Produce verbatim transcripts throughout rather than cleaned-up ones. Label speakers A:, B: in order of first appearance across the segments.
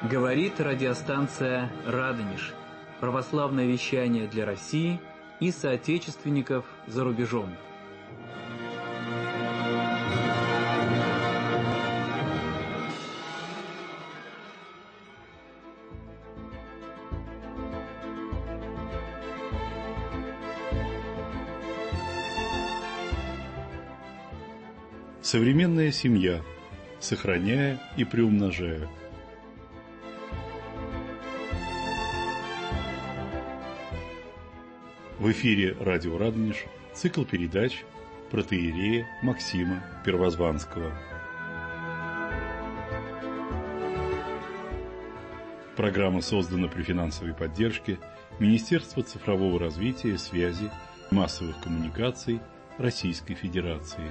A: Говорит радиостанция «Радонеж». Православное вещание для России и соотечественников за рубежом.
B: Современная семья, сохраняя и приумножая. В эфире радио «Радонеж» цикл передач протоиерея Максима Первозванского. Программа создана при финансовой поддержке Министерства цифрового развития, связи и массовых коммуникаций Российской Федерации.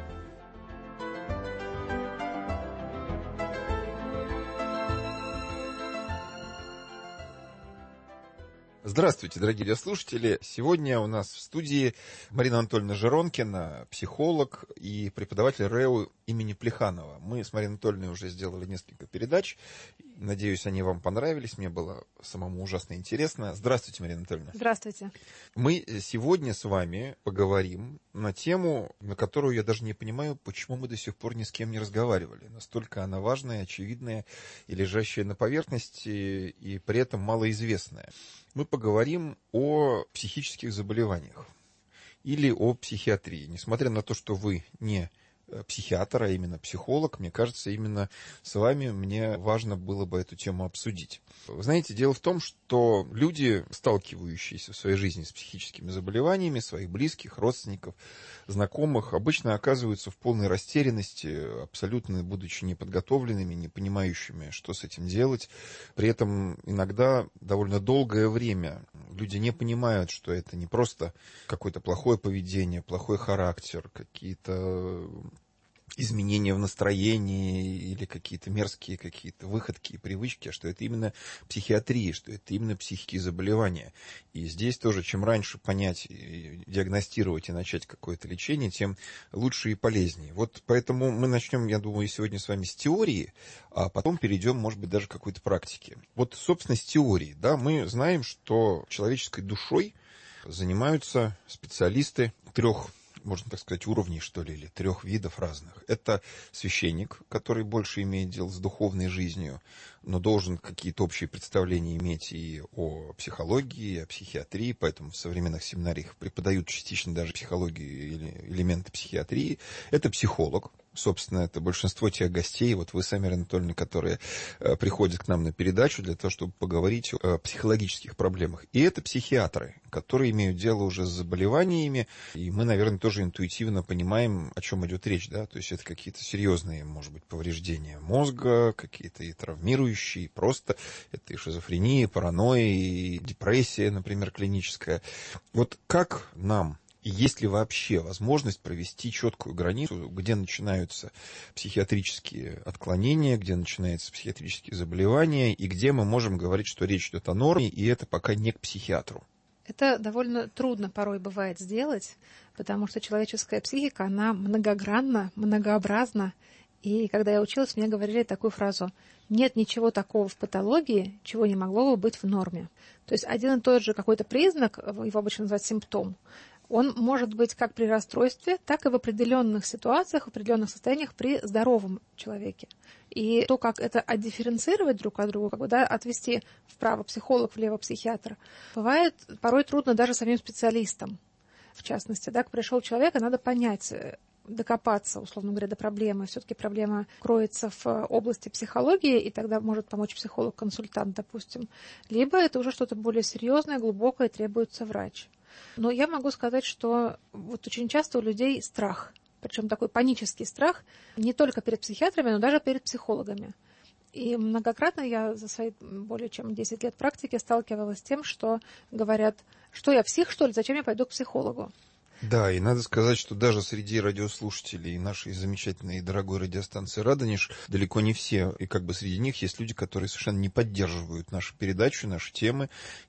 C: Здравствуйте, дорогие радиослушатели. Сегодня у нас в студии Марина Анатольевна Жиронкина, психолог и преподаватель РЭУ имени Плеханова. Мы с Мариной Анатольевной уже сделали несколько передач. Надеюсь, они вам понравились. Мне было самому ужасно интересно. Здравствуйте, Марина Анатольевна.
D: Здравствуйте.
C: Мы сегодня с вами поговорим на тему, на которую я даже не понимаю, почему мы до сих пор ни с кем не разговаривали. Настолько она важная, очевидная и лежащая на поверхности, и при этом малоизвестная. Мы поговорим о психических заболеваниях или о психиатрии. Несмотря на то, что вы не психиатр, а именно психолог, мне кажется, именно с вами мне важно было бы эту тему обсудить. Вы знаете, дело в том, что люди, сталкивающиеся в своей жизни с психическими заболеваниями, своих близких, родственников, знакомых, обычно оказываются в полной растерянности, абсолютно будучи неподготовленными, не понимающими, что с этим делать. При этом иногда довольно долгое время люди не понимают, что это не просто какое-то плохое поведение, плохой характер, какие-то изменения в настроении или какие-то мерзкие какие-то выходки и привычки, что это именно психиатрия, что это именно психические заболевания. И здесь тоже, чем раньше понять, и диагностировать и начать какое-то лечение, тем лучше и полезнее. Вот поэтому мы начнем, я думаю, сегодня с вами с теории, а потом перейдем, может быть, даже к какой-то практике. Вот, собственно, с теории. Да, мы знаем, что человеческой душой занимаются специалисты трех, можно так сказать, уровней, что ли, или трех видов разных. Это священник, который больше имеет дело с духовной жизнью, но должен какие-то общие представления иметь и о психологии, и о психиатрии, поэтому в современных семинариях преподают частично даже психологию или элементы психиатрии. Это психолог. Собственно, это большинство тех гостей, вот вы сами, Марина Анатольевна, которые э, приходят к нам на передачу для того, чтобы поговорить о психологических проблемах. И это психиатры, которые имеют дело уже с заболеваниями, и мы, наверное, тоже интуитивно понимаем, о чем идет речь, да, то есть это какие-то серьезные, может быть, повреждения мозга, какие-то и травмирующие, просто это и шизофрения, и паранойя, и депрессия, например, клиническая. Вот как нам... И есть ли вообще возможность провести четкую границу, где начинаются психиатрические отклонения, где начинаются психиатрические заболевания, и где мы можем говорить, что речь идет о норме, и это пока не к психиатру?
D: Это довольно трудно порой бывает сделать, потому что человеческая психика, она многогранна, многообразна. И когда я училась, мне говорили такую фразу: нет ничего такого в патологии, чего не могло бы быть в норме. То есть один и тот же какой-то признак, его обычно называют симптом, он может быть как при расстройстве, так и в определенных ситуациях, в определенных состояниях при здоровом человеке. И то, как это отдифференцировать друг от друга, как бы, да, отвести вправо психолог, влево психиатр, бывает порой трудно даже самим специалистам. В частности, да, пришел человек, и надо понять, докопаться, условно говоря, до проблемы. Все-таки проблема кроется в области психологии, и тогда может помочь психолог-консультант, допустим. Либо это уже что-то более серьезное, глубокое, требуется врач. Но я могу сказать, что вот очень часто у людей страх, причем такой панический страх, не только перед психиатрами, но даже перед психологами. И многократно я за свои более чем десять лет практики сталкивалась с тем, что говорят, что я псих, что ли, зачем я пойду к психологу?
C: Да, и надо сказать, что даже среди радиослушателей нашей замечательной и дорогой радиостанции «Радонеж» далеко не все, и как бы среди них есть люди, которые совершенно не поддерживают нашу передачу, наши темы,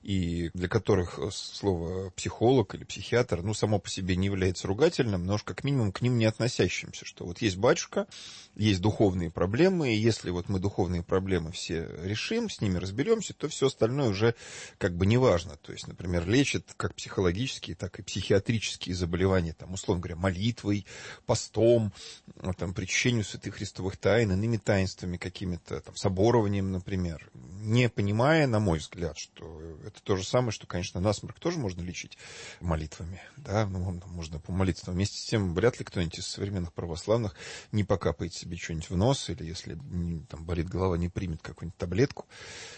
C: и для которых слово «психолог» или «психиатр», ну, само по себе не является ругательным, но уж как минимум к ним не относящимся, что вот есть батюшка, есть духовные проблемы, и если вот мы духовные проблемы все решим, с ними разберемся, то все остальное уже как бы не важно. То есть, например, лечат как психологические, так и психиатрические заболевания, там, условно говоря, молитвой, постом, там, причащением святых христовых тайн, иными таинствами какими-то, там, соборованием, например, не понимая, на мой взгляд, что это то же самое, что, конечно, насморк тоже можно лечить молитвами, да, ну, можно помолиться, но вместе с тем вряд ли кто-нибудь из современных православных не покапает себе что-нибудь в нос, или если там болит голова, не примет какую-нибудь таблетку.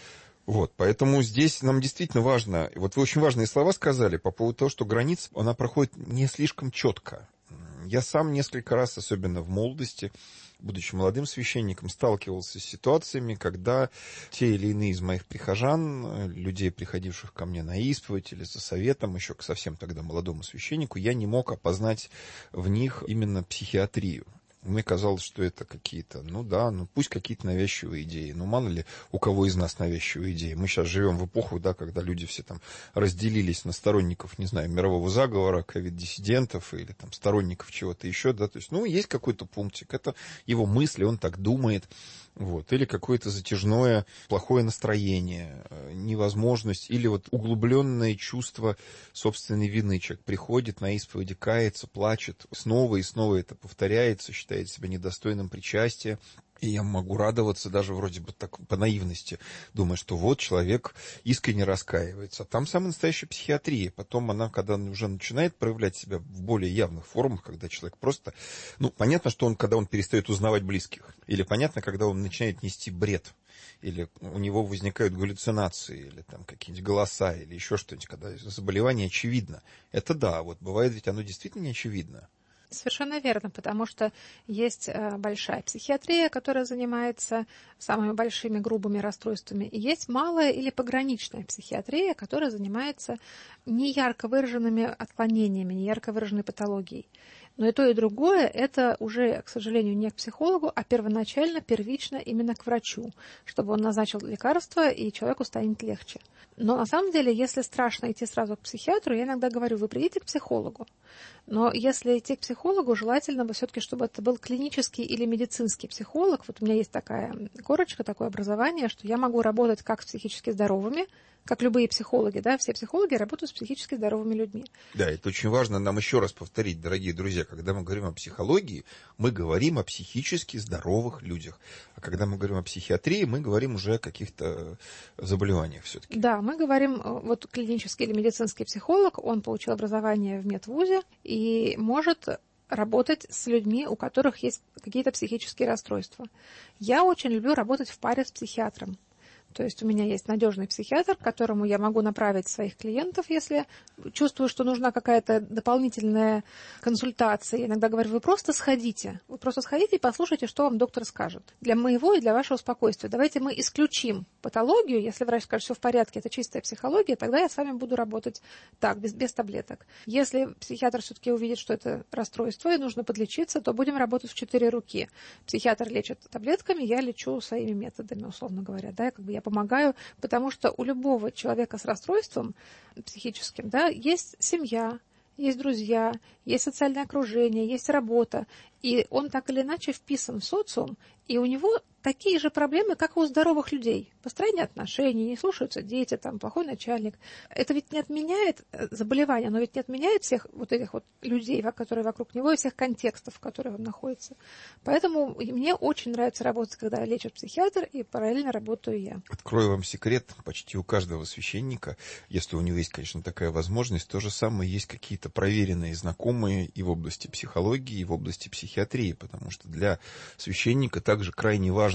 C: Вот, поэтому здесь нам действительно важно, вот вы очень важные слова сказали по поводу того, что граница, она проходит не слишком четко. Я сам несколько раз, особенно в молодости, будучи молодым священником, сталкивался с ситуациями, когда те или иные из моих прихожан, людей, приходивших ко мне на исповедь или за советом, еще к совсем тогда молодому священнику, я не мог опознать в них именно психиатрию. Мне казалось, что это какие-то, ну да, ну пусть какие-то навязчивые идеи. Ну мало ли у кого из нас навязчивые идеи. Мы сейчас живем в эпоху, да, когда люди все там разделились на сторонников, не знаю, мирового заговора, ковид-диссидентов или там сторонников чего-то еще, да. То есть, ну, есть какой-то пунктик. Это его мысли, он так думает. Вот. Или какое-то затяжное плохое настроение, невозможность, или вот углубленное чувство собственной вины. Человек приходит на исповеди, кается, плачет, снова и снова это повторяется, считает себя недостойным причастия. И я могу радоваться даже вроде бы так по наивности, думая, что вот человек искренне раскаивается. А там самая настоящая психиатрия. Потом она, когда уже начинает проявлять себя в более явных формах, когда человек просто... Ну, понятно, что он, когда он перестает узнавать близких. Или понятно, когда он начинает нести бред. Или у него возникают галлюцинации, или там какие-нибудь голоса, или еще что-нибудь, когда заболевание очевидно. Это да, вот бывает ведь оно действительно не очевидно.
D: Совершенно верно, потому что есть большая психиатрия, которая занимается самыми большими грубыми расстройствами, и есть малая или пограничная психиатрия, которая занимается неярко выраженными отклонениями, неярко выраженной патологией. Но и то, и другое – это уже, к сожалению, не к психологу, а первоначально, первично именно к врачу, чтобы он назначил лекарство, и человеку станет легче. Но на самом деле, если страшно идти сразу к психиатру, я иногда говорю, вы придите к психологу. Но если идти к психологу, желательно бы все-таки, чтобы это был клинический или медицинский психолог. Вот у меня есть такая корочка, такое образование, что я могу работать как с психически здоровыми, как любые психологи, да, все психологи работают с психически здоровыми людьми.
C: Да, это очень важно нам еще раз повторить, дорогие друзья, когда мы говорим о психологии, мы говорим о психически здоровых людях. А когда мы говорим о психиатрии, мы говорим уже о каких-то заболеваниях все-таки.
D: Да, мы говорим, вот клинический или медицинский психолог, он получил образование в медвузе и может работать с людьми, у которых есть какие-то психические расстройства. Я очень люблю работать в паре с психиатром. То есть у меня есть надежный психиатр, к которому я могу направить своих клиентов, если чувствую, что нужна какая-то дополнительная консультация. Я иногда говорю, вы просто сходите. Вы просто сходите и послушайте, что вам доктор скажет. Для моего и для вашего спокойствия. Давайте мы исключим патологию. Если врач скажет, все в порядке, это чистая психология, тогда я с вами буду работать так, без, без таблеток. Если психиатр все-таки увидит, что это расстройство и нужно подлечиться, то будем работать в четыре руки. Психиатр лечит таблетками, я лечу своими методами, условно говоря. Да, как бы я помогаю, потому что у любого человека с расстройством психическим, да, есть семья, есть друзья, есть социальное окружение, есть работа, и он так или иначе вписан в социум, и у него такие же проблемы, как и у здоровых людей. Построение отношений, не слушаются дети, там, плохой начальник. Это ведь не отменяет заболевания, оно ведь не отменяет всех вот этих вот людей, которые вокруг него, и всех контекстов, в которых он находится. Поэтому мне очень нравится работать, когда лечит психиатр, и параллельно работаю я.
C: Открою вам секрет, почти у каждого священника, если у него есть, конечно, такая возможность, то же самое есть какие-то проверенные знакомые и в области психологии, и в области психиатрии, потому что для священника также крайне важно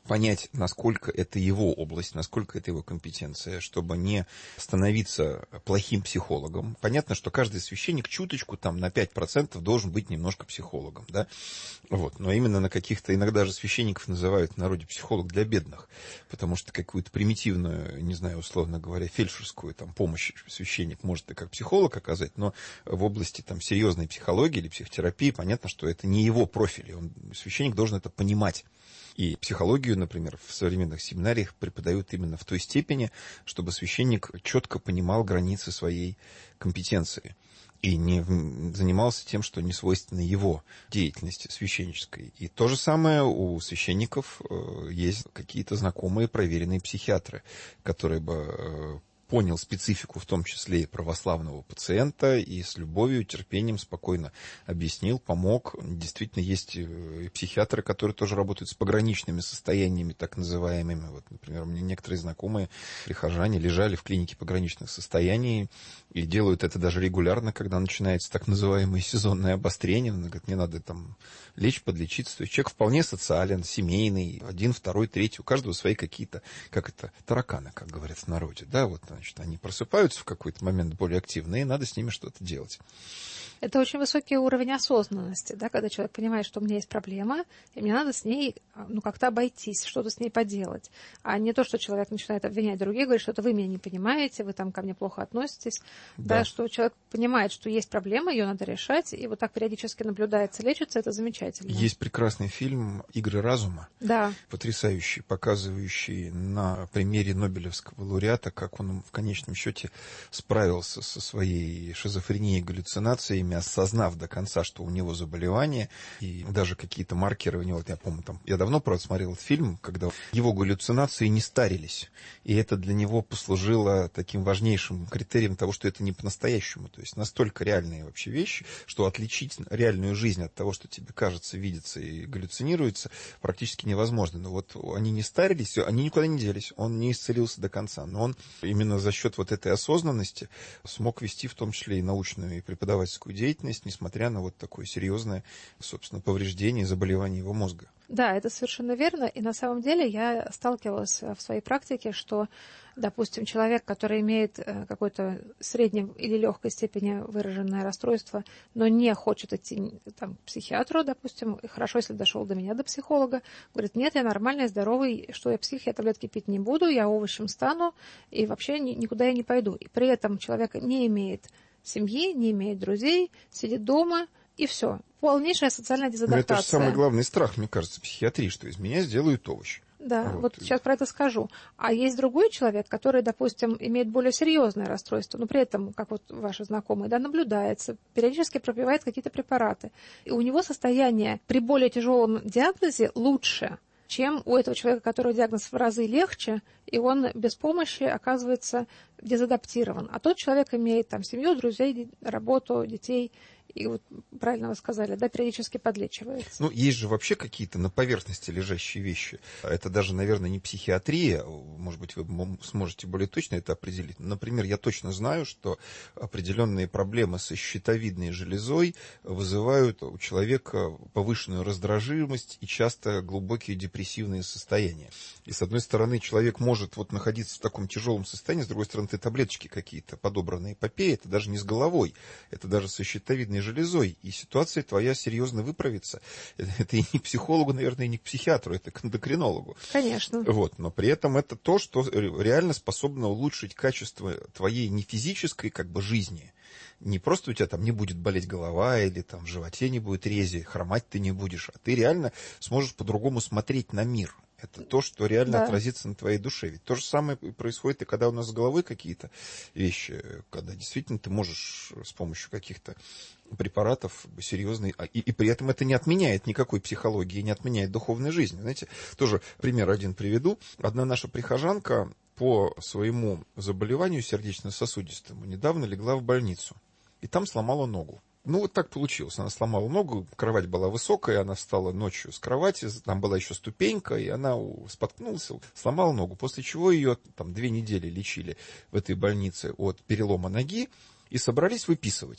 C: понять, насколько это его область, насколько это его компетенция, чтобы не становиться плохим психологом. Понятно, что каждый священник чуточку там на пять процентов должен быть немножко психологом, да, вот, но именно на каких-то, иногда же священников называют в народе психолог для бедных, потому что какую-то примитивную, не знаю, условно говоря, фельдшерскую там помощь священник может и как психолог оказать, но в области там серьезной психологии или психотерапии понятно, что это не его профиль, он, священник должен это понимать. И психологию, например, в современных семинариях преподают именно в той степени, чтобы священник четко понимал границы своей компетенции и не занимался тем, что не свойственно его деятельности священнической. И то же самое у священников есть какие-то знакомые проверенные психиатры, которые бы понял специфику, в том числе и православного пациента, и с любовью, терпением спокойно объяснил, помог. Действительно, есть и психиатры, которые тоже работают с пограничными состояниями, так называемыми. Вот, например, у меня некоторые знакомые прихожане лежали в клинике пограничных состояний и делают это даже регулярно, когда начинается так называемое сезонное обострение. Он говорит, мне надо там лечь, подлечиться. То есть человек вполне социален, семейный, один, второй, третий. У каждого свои какие-то, как это, тараканы, как говорят в народе. Да, вот, значит, они просыпаются в какой-то момент более активно, и надо с ними что-то делать.
D: Это очень высокий уровень осознанности, да, когда человек понимает, что у меня есть проблема, и мне надо с ней ну, как-то обойтись, что-то с ней поделать. А не то, что человек начинает обвинять других, говорит, что это вы меня не понимаете, вы там ко мне плохо относитесь. Да. Да, что человек понимает, что есть проблема, ее надо решать, и вот так периодически наблюдается, лечится, это замечательно.
C: Есть прекрасный фильм «Игры разума»,
D: да.
C: Потрясающий, показывающий на примере Нобелевского лауреата, как он в конечном счете справился со своей шизофренией, галлюцинациями, осознав до конца, что у него заболевание, и даже какие-то маркеры у него, я помню, там, я давно, правда, смотрел этот фильм, когда его галлюцинации не старились, и это для него послужило таким важнейшим критерием того, что это не по-настоящему, то есть настолько реальные вообще вещи, что отличить реальную жизнь от того, что тебе кажется, видится и галлюцинируется, практически невозможно. Но вот они не старились, они никуда не делись, он не исцелился до конца, но он именно за счет вот этой осознанности смог вести в том числе и научную, и преподавательскую деятельность, несмотря на вот такое серьезное, собственно, повреждение, заболевание его мозга.
D: Да, это совершенно верно. И на самом деле я сталкивалась в своей практике, что, допустим, человек, который имеет какое-то средней или легкой степени выраженное расстройство, но не хочет идти там, к психиатру, допустим, и хорошо, если дошел до меня, до психолога, говорит, нет, я нормальный, здоровый, что я псих, я таблетки пить не буду, я овощем стану, и вообще никуда я не пойду. И при этом человек не имеет семьи, не имеет друзей, сидит дома, и все. Полнейшая социальная дезадаптация.
C: Это же самый главный страх, мне кажется, психиатрии, что из меня сделают овощ.
D: Да, вот. вот сейчас про это скажу. А есть другой человек, который, допустим, имеет более серьезное расстройство, но при этом, как вот ваши знакомые, да, наблюдается, периодически пропивает какие-то препараты. И у него состояние при более тяжелом диагнозе лучше, чем у этого человека, которого диагноз в разы легче, и он без помощи оказывается дезадаптирован. А тот человек имеет там семью, друзей, работу, детей, и вот правильно вы сказали, да, периодически подлечивается.
C: Ну, есть же вообще какие-то на поверхности лежащие вещи. Это даже, наверное, не психиатрия, может быть, вы сможете более точно это определить. Например, я точно знаю, что определенные проблемы со щитовидной железой вызывают у человека повышенную раздражимость и часто глубокие депрессивные состояния. И, с одной стороны, человек может вот находиться в таком тяжелом состоянии, с другой стороны, ты таблеточки какие-то подобранные попей, это даже не с головой, это даже со щитовидной железой, и ситуация твоя серьезно выправится. Это и не к психологу, наверное, и не к психиатру, это к эндокринологу.
D: Конечно.
C: Вот, но при этом это то, что реально способно улучшить качество твоей не физической как бы жизни. Не просто у тебя там не будет болеть голова, или там в животе не будет рези, хромать ты не будешь, а ты реально сможешь по-другому смотреть на мир. Это то, что реально да. отразится на твоей душе. Ведь то же самое происходит и когда у нас с головой какие-то вещи, когда действительно ты можешь с помощью каких-то препаратов серьезные, и, и при этом это не отменяет никакой психологии, не отменяет духовной жизни. Знаете, тоже пример один приведу. Одна наша прихожанка по своему заболеванию сердечно-сосудистому недавно легла в больницу, и там сломала ногу. Ну, вот так получилось. Она сломала ногу, кровать была высокая, она встала ночью с кровати, там была еще ступенька, и она споткнулась, сломала ногу, после чего ее там две недели лечили в этой больнице от перелома ноги и собрались выписывать.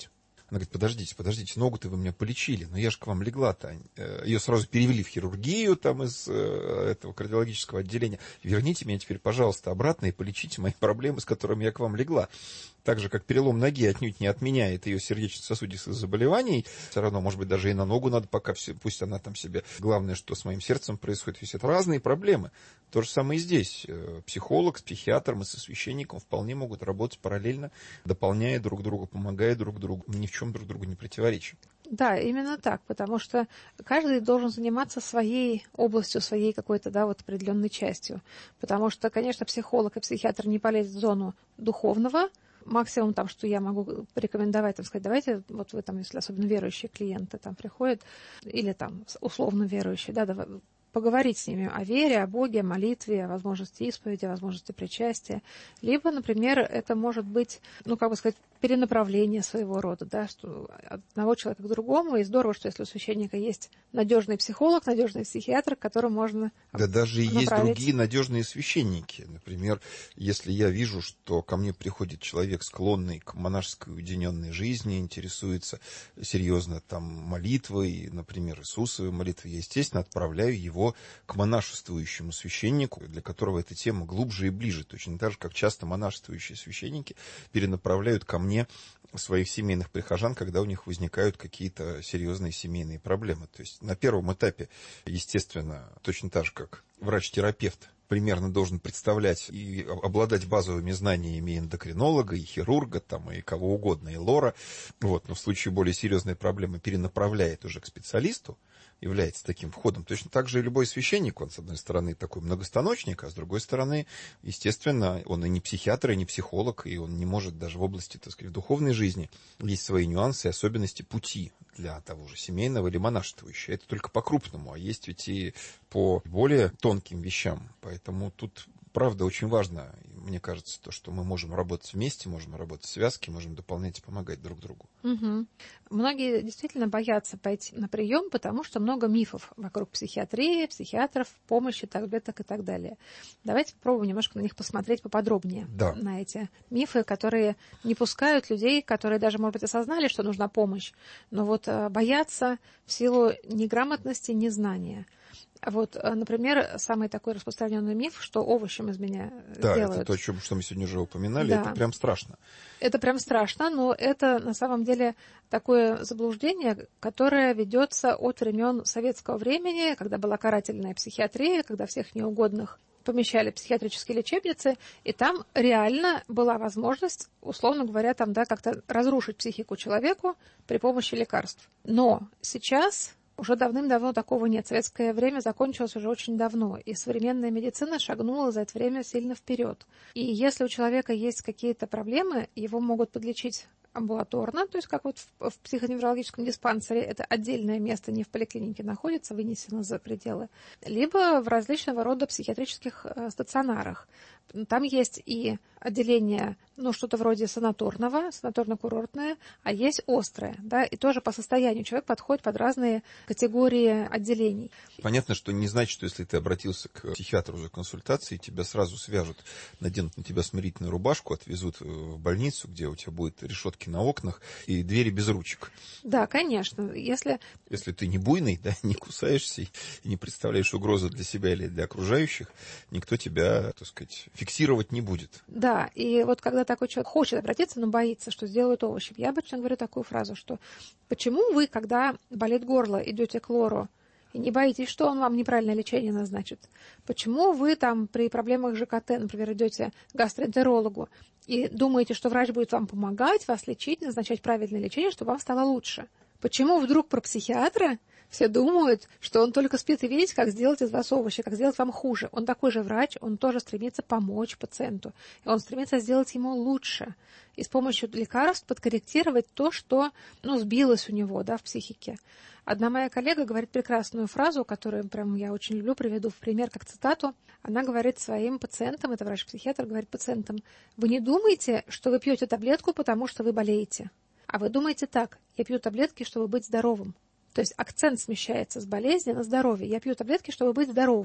C: Она говорит, подождите, подождите, ногу-то вы меня полечили, но я же к вам легла-то. Ее сразу перевели в хирургию там из этого кардиологического отделения. Верните меня теперь, пожалуйста, обратно и полечите мои проблемы, с которыми я к вам легла. Так же, как перелом ноги отнюдь не отменяет ее сердечно-сосудистых заболеваний, все равно, может быть, даже и на ногу надо пока, все, пусть она там себе. Главное, что с моим сердцем происходит, все это разные проблемы. То же самое и здесь. Психолог с психиатром и со священником вполне могут работать параллельно, дополняя друг друга, помогая друг другу, ни в чем друг другу не противоречат.
D: Да, именно так, потому что каждый должен заниматься своей областью, своей какой-то, да, вот определенной частью. Потому что, конечно, психолог и психиатр не полезет в зону духовного. Максимум, там, что я могу порекомендовать, там, сказать, давайте, вот вы там, если особенно верующие клиенты там приходят, или там условно верующие, да, давай, поговорить с ними о вере, о Боге, о молитве, о возможности исповеди, о возможности причастия. Либо, например, это может быть, ну, как бы сказать, перенаправление своего рода, да, что от одного человека к другому. И здорово, что если у священника есть надежный психолог, надежный психиатр, к которому можно
C: Да даже
D: направить.
C: Есть другие надежные священники. Например, если я вижу, что ко мне приходит человек, склонный к монашеской уединенной жизни, интересуется серьезно там молитвой, например, Иисусовой молитвой, я, естественно, отправляю его к монашествующему священнику, для которого эта тема глубже и ближе. Точно так же, как часто монашествующие священники перенаправляют ко мне своих семейных прихожан, когда у них возникают какие-то серьезные семейные проблемы. То есть на первом этапе, естественно, точно так же, как врач-терапевт примерно должен представлять и обладать базовыми знаниями эндокринолога, и хирурга, там, и кого угодно, и лора. Вот. Но в случае более серьезной проблемы перенаправляет уже к специалисту, является таким входом. Точно так же и любой священник, он, с одной стороны, такой многостаночник, а с другой стороны, естественно, он и не психиатр, и не психолог, и он не может даже в области, так сказать, духовной жизни. Есть свои нюансы и особенности пути для того же семейного или монашествующего. Это только по-крупному, а есть ведь и по более тонким вещам. Поэтому тут, правда, очень важно, мне кажется, то, что мы можем работать вместе, можем работать в связке, можем дополнять и помогать друг другу.
D: Угу. Многие действительно боятся пойти на прием, потому что много мифов вокруг психиатрии, психиатров, помощи, таблеток и так далее. Давайте попробуем немножко на них посмотреть поподробнее,
C: да.
D: на эти мифы, которые не пускают людей, которые даже, может быть, осознали, что нужна помощь, но вот боятся в силу неграмотности, незнания. Вот, например, самый такой распространенный миф, что овощем из меня
C: да,
D: делают.
C: Да, это то, о чем что мы сегодня уже упоминали,
D: да.
C: Это прям страшно.
D: Это прям страшно, но это на самом деле такое заблуждение, которое ведется от времен советского времени, когда была карательная психиатрия, когда всех неугодных помещали в психиатрические лечебницы, и там реально была возможность, условно говоря, там, да, как-то разрушить психику человеку при помощи лекарств. Но сейчас уже давным-давно такого нет. Советское время закончилось уже очень давно, и современная медицина шагнула за это время сильно вперед. И если у человека есть какие-то проблемы, его могут подлечить амбулаторно, то есть как вот в, в психоневрологическом диспансере, это отдельное место, не в поликлинике находится, вынесено за пределы, либо в различного рода психиатрических э, стационарах. Там есть и отделение, ну, что-то вроде санаторного, санаторно-курортное, а есть острое, да, и тоже по состоянию человек подходит под разные категории отделений.
C: Понятно, что не значит, что если ты обратился к психиатру за консультацией, тебя сразу свяжут, наденут на тебя смирительную рубашку, отвезут в больницу, где у тебя будут решетки на окнах и двери без ручек.
D: Да, конечно. Если,
C: если ты не буйный, да, не кусаешься и не представляешь угрозу для себя или для окружающих, никто тебя, так сказать, фиксировать не будет.
D: Да, и вот когда такой человек хочет обратиться, но боится, что сделают овощи, я обычно говорю такую фразу, что почему вы, когда болит горло, идете к лору и не боитесь, что он вам неправильное лечение назначит? Почему вы там при проблемах ЖКТ, например, идете к гастроэнтерологу и думаете, что врач будет вам помогать, вас лечить, назначать правильное лечение, чтобы вам стало лучше? Почему вдруг про психиатра все думают, что он только спит и видит, как сделать из вас овощи, как сделать вам хуже? Он такой же врач, он тоже стремится помочь пациенту. И он стремится сделать ему лучше. И с помощью лекарств подкорректировать то, что, ну, сбилось у него, да, в психике. Одна моя коллега говорит прекрасную фразу, которую прям я очень люблю, приведу в пример как цитату. Она говорит своим пациентам, это врач-психиатр, говорит пациентам: вы не думайте, что вы пьете таблетку, потому что вы болеете. А вы думаете так: я пью таблетки, чтобы быть здоровым. То есть акцент смещается с болезни на здоровье. Я пью таблетки, чтобы быть здоровым.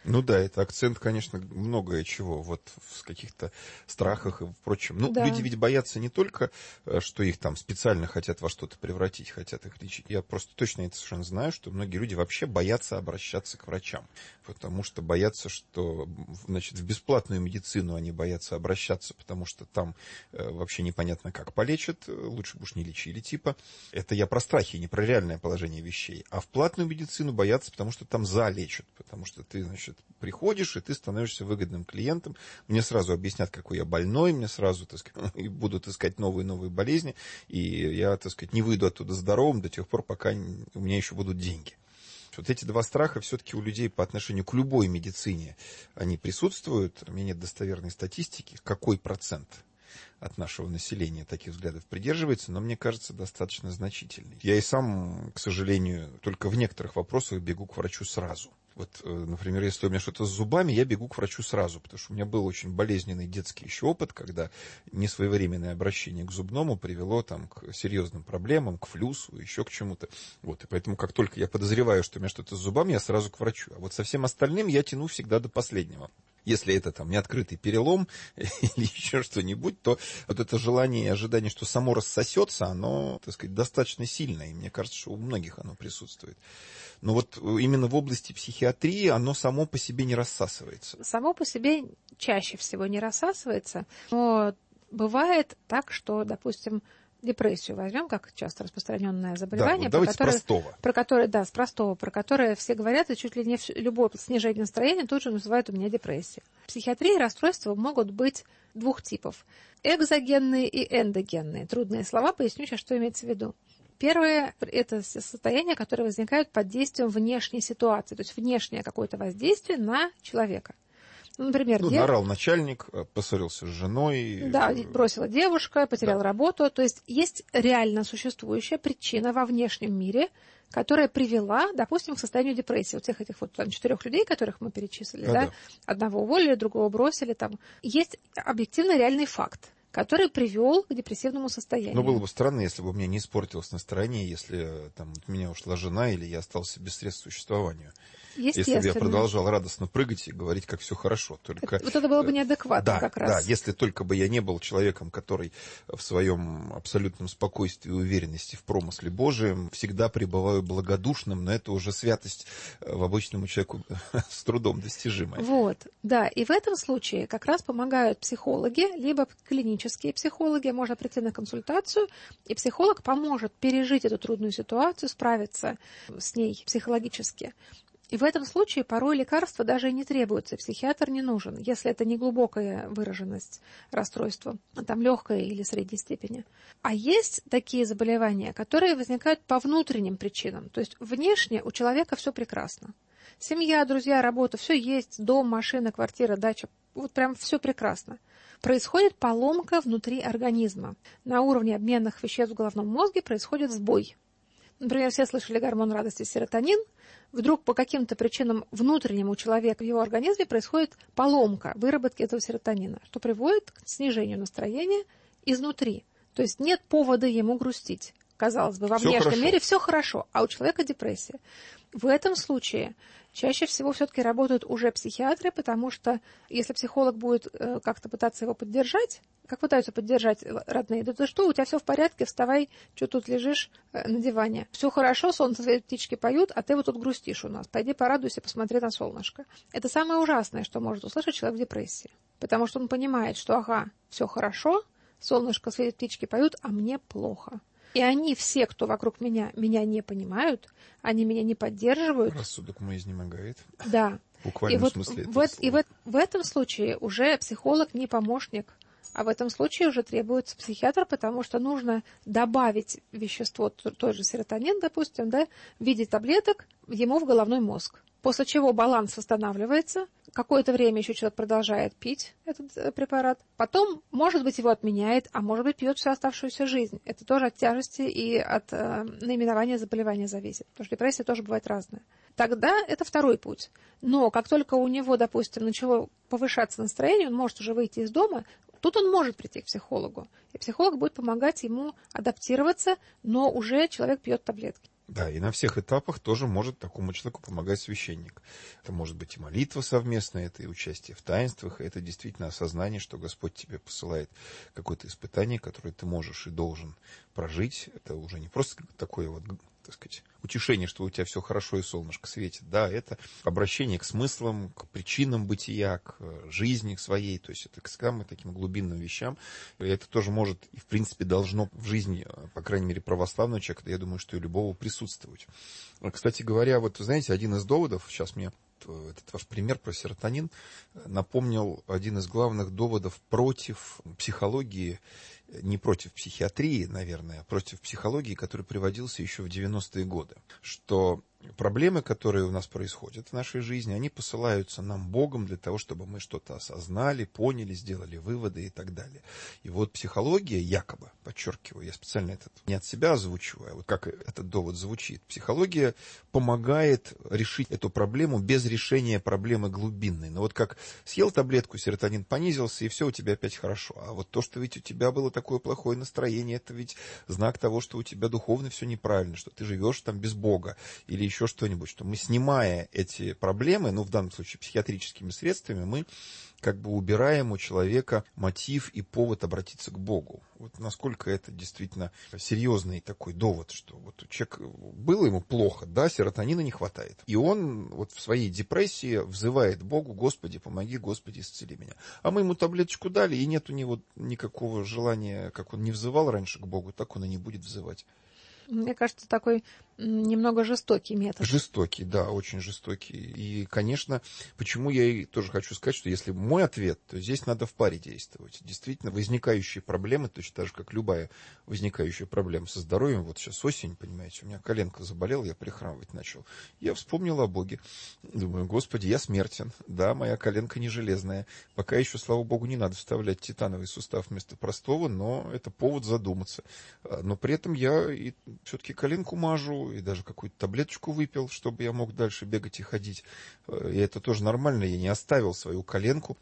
C: Ну да, это акцент, конечно, многое чего, вот в каких-то страхах и прочем. Ну,
D: Да.
C: люди ведь боятся не только, что их там специально хотят во что-то превратить, хотят их лечить. Я просто точно это совершенно знаю, что многие люди вообще боятся обращаться к врачам, потому что боятся, что, значит, в бесплатную медицину они боятся обращаться, потому что там э, вообще непонятно, как полечат, лучше бы уж не лечили, типа. Это я про страхи, не про реальное положение вещей. А в платную медицину боятся, потому что там залечат, потому что ты, значит, приходишь, и ты становишься выгодным клиентом. Мне сразу объяснят, какой я больной, мне сразу, так сказать, будут искать новые-новые болезни, и я, так сказать, не выйду оттуда здоровым до тех пор, пока у меня еще будут деньги. Вот эти два страха все-таки у людей по отношению к любой медицине, они присутствуют. У меня нет достоверной статистики, какой процент от нашего населения таких взглядов придерживается, но мне кажется, достаточно значительный. Я и сам, к сожалению, только в некоторых вопросах бегу к врачу сразу. Вот, например, если у меня что-то с зубами, я бегу к врачу сразу, потому что у меня был очень болезненный детский еще опыт, когда несвоевременное обращение к зубному привело там, к серьезным проблемам, к флюсу, еще к чему-то. Вот, и поэтому, как только я подозреваю, что у меня что-то с зубами, я сразу к врачу. А вот со всем остальным я тяну всегда до последнего. Если это там неоткрытый перелом или еще что-нибудь, то вот это желание и ожидание, что само рассосется, оно, так сказать, достаточно сильное. И мне кажется, что у многих оно присутствует. Но вот именно в области психиатрии оно само по себе не рассасывается.
D: Само по себе чаще всего не рассасывается, но бывает так, что, допустим, депрессию возьмем, как часто распространенное заболевание,
C: да, вот давайте
D: про которое,
C: с простого.
D: Про которое, да, с простого, про которое все говорят, и чуть ли не любое снижение настроения тут же называют у меня депрессией. В психиатрии расстройства могут быть двух типов. Экзогенные и эндогенные. Трудные слова, поясню сейчас, что имеется в виду. Первое – это состояние, которое возникает под действием внешней ситуации, то есть внешнее какое-то воздействие на человека. Например,
C: ну,
D: дев...
C: наорал начальник, поссорился с женой.
D: Да, бросила девушка, потеряла да. работу. То есть есть реально существующая причина во внешнем мире, которая привела, допустим, к состоянию депрессии. Вот всех этих вот там, четырех людей, которых мы перечислили, да, да? Одного уволили, другого бросили. Там. Есть объективно реальный факт, который привел к депрессивному состоянию.
C: Но было бы странно, если бы у меня не испортилось настроение, если там, от меня ушла жена или я остался без средств к существованию. Если бы я продолжал радостно прыгать и говорить, как все хорошо. Только...
D: Вот это было бы неадекватно
C: да,
D: как раз.
C: Да, если только бы я не был человеком, который в своем абсолютном спокойствии и уверенности в промысле Божием всегда пребываю благодушным, но это уже святость в обычному человеку с трудом достижимая.
D: Вот, да, и в этом случае как раз помогают психологи, либо клинические психологи, можно прийти на консультацию, и психолог поможет пережить эту трудную ситуацию, справиться с ней психологически. И в этом случае порой лекарства даже и не требуются, психиатр не нужен, если это не глубокая выраженность расстройства, а там легкая или средней степени. А есть такие заболевания, которые возникают по внутренним причинам, то есть внешне у человека все прекрасно. Семья, друзья, работа, все есть, дом, машина, квартира, дача, вот прям все прекрасно. Происходит поломка внутри организма. На уровне обменных веществ в головном мозге происходит сбой. Например, все слышали гормон радости серотонин. Вдруг по каким-то причинам внутренним у человека в его организме происходит поломка выработки этого серотонина, что приводит к снижению настроения изнутри. То есть нет повода ему грустить. Казалось бы, во
C: все
D: внешнем
C: хорошо.
D: мире все хорошо, а у человека депрессия. В этом случае чаще всего все-таки работают уже психиатры, потому что если психолог будет э, как-то пытаться его поддержать, как пытаются поддержать родные, да ты что, у тебя все в порядке, вставай, что тут лежишь э, на диване. Все хорошо, солнце светит, птички поют, а ты вот тут грустишь у нас. Пойди порадуйся, посмотри на солнышко. Это самое ужасное, что может услышать человек в депрессии. Потому что он понимает, что ага, все хорошо, солнышко светит, птички поют, а мне плохо. И они все, кто вокруг меня, меня не понимают, они меня не поддерживают.
C: Рассудок мой изнемогает.
D: Да.
C: В буквальном
D: и вот
C: смысле.
D: В, и в, в этом случае уже психолог не помощник, а в этом случае уже требуется психиатр, потому что нужно добавить вещество, той же серотонин, допустим, да, в виде таблеток ему в головной мозг. После чего баланс восстанавливается, какое-то время еще человек продолжает пить этот э, препарат, потом, может быть, его отменяет, а может быть, пьет всю оставшуюся жизнь. Это тоже от тяжести и от э, наименования заболевания зависит, потому что депрессия тоже бывает разная. Тогда это второй путь. Но как только у него, допустим, начало повышаться настроение, он может уже выйти из дома, тут он может прийти к психологу. И психолог будет помогать ему адаптироваться, но уже человек пьет таблетки.
C: Да, и на всех этапах тоже может такому человеку помогать священник. Это может быть и молитва совместная, это и участие в таинствах, и это действительно осознание, что Господь тебе посылает какое-то испытание, которое ты можешь и должен прожить. Это уже не просто такое вот, так сказать, утешение, что у тебя все хорошо и солнышко светит. Да, это обращение к смыслам, к причинам бытия, к жизни своей, то есть это к самым таким глубинным вещам. И это тоже может и, в принципе, должно в жизни, по крайней мере, православного человека, я думаю, что и любого присутствовать. Кстати говоря, вот, знаете, один из доводов, сейчас мне этот ваш пример про серотонин напомнил один из главных доводов против психологии, не против психиатрии, наверное, а против психологии, который приводился еще в девяностые годы, что проблемы, которые у нас происходят в нашей жизни, они посылаются нам Богом для того, чтобы мы что-то осознали, поняли, сделали выводы и так далее. И вот психология, якобы, подчеркиваю, я специально это не от себя озвучиваю, а вот как этот довод звучит, психология помогает решить эту проблему без решения проблемы глубинной. Но вот как съел таблетку, серотонин понизился, и все у тебя опять хорошо. А вот то, что ведь у тебя было такое плохое настроение, это ведь знак того, что у тебя духовно все неправильно, что ты живешь там без Бога или еще что-нибудь, что мы, снимая эти проблемы, ну, в данном случае психиатрическими средствами, мы как бы убираем у человека мотив и повод обратиться к Богу. Вот насколько это действительно серьезный такой довод, что вот у человека было ему плохо, да, серотонина не хватает. И он вот в своей депрессии взывает Богу: Господи, помоги, Господи, исцели меня. А мы ему таблеточку дали, и нет у него никакого желания, как он не взывал раньше к Богу, так он и не будет взывать.
D: Мне кажется, такой немного жестокий метод.
C: Жестокий, да, очень жестокий. И, конечно, почему я и тоже хочу сказать, что если мой ответ, то здесь надо в паре действовать. Действительно, возникающие проблемы, точно так же, как любая возникающая проблема со здоровьем, вот сейчас осень, понимаете, у меня коленка заболела, я прихрамывать начал. Я вспомнил о Боге. Думаю: Господи, я смертен, да, моя коленка не железная. Пока еще, слава Богу, не надо вставлять титановый сустав вместо простого, но это повод задуматься. Но при этом я и все-таки коленку мажу, и даже какую-то таблеточку выпил, чтобы я мог дальше бегать и ходить. И это тоже нормально, я не оставил свою коленку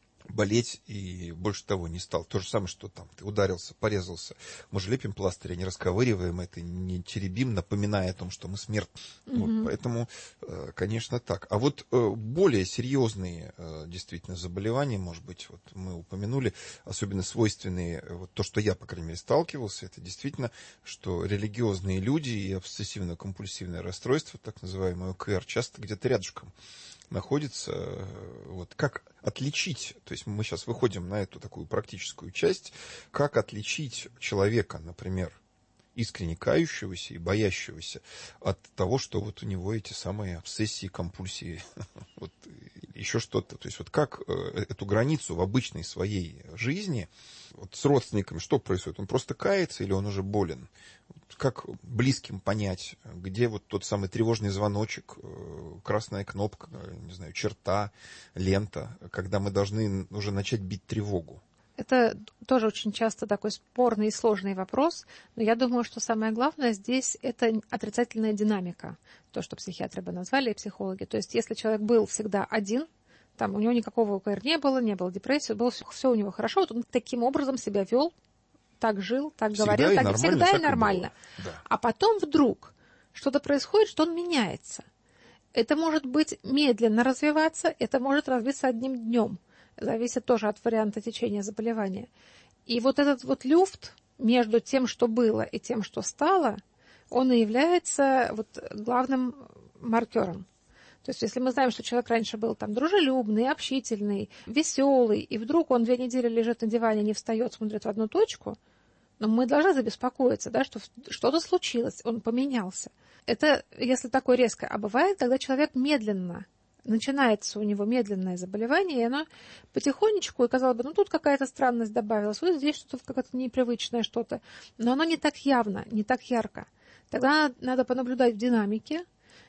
C: болеть и больше того не стал. То же самое, что там ты ударился, порезался. Мы же лепим пластырь, не расковыриваем это, не теребим, напоминая о том, что мы смертны. Mm-hmm. Вот, поэтому, конечно, так. А вот более серьезные действительно заболевания, может быть, вот мы упомянули, особенно свойственные, вот то, что я, по крайней мере, сталкивался, это действительно, что религиозные люди и обсессивно-компульсивное расстройство, так называемое ОКР, часто где-то рядышком находится. Вот. Как отличить, то есть мы сейчас выходим на эту такую практическую часть, как отличить человека, например, искренне кающегося и боящегося от того, что вот у него эти самые обсессии, компульсии, вот, еще что-то. То есть вот как эту границу в обычной своей жизни, вот с родственниками что происходит? Он просто кается или он уже болен? Как близким понять, где вот тот самый тревожный звоночек, красная кнопка, не знаю, черта, лента, когда мы должны уже начать бить тревогу?
D: Это тоже очень часто такой спорный и сложный вопрос, но я думаю, что самое главное здесь – это отрицательная динамика, то, что психиатры бы назвали, и психологи. То есть если человек был всегда один, там у него никакого ОКР не было, не было депрессии, было все, все у него хорошо, вот он таким образом себя вел, так жил, так
C: всегда
D: говорил,
C: и
D: так
C: нормально,
D: всегда
C: так
D: и нормально.
C: И да.
D: А потом вдруг что-то происходит, что он меняется. Это может быть медленно развиваться, это может развиться одним днем. Зависит тоже от варианта течения заболевания. И вот этот вот люфт между тем, что было, и тем, что стало, он и является вот главным маркером. То есть если мы знаем, что человек раньше был там дружелюбный, общительный, веселый, и вдруг он две недели лежит на диване, не встает, смотрит в одну точку, но мы должны забеспокоиться, да, что что-то случилось, он поменялся. Это если такое резкое. А бывает, когда человек медленно, начинается у него медленное заболевание, и оно потихонечку, и казалось бы, ну тут какая-то странность добавилась, вот здесь что-то какое-то непривычное что-то, но оно не так явно, не так ярко. Тогда надо понаблюдать в динамике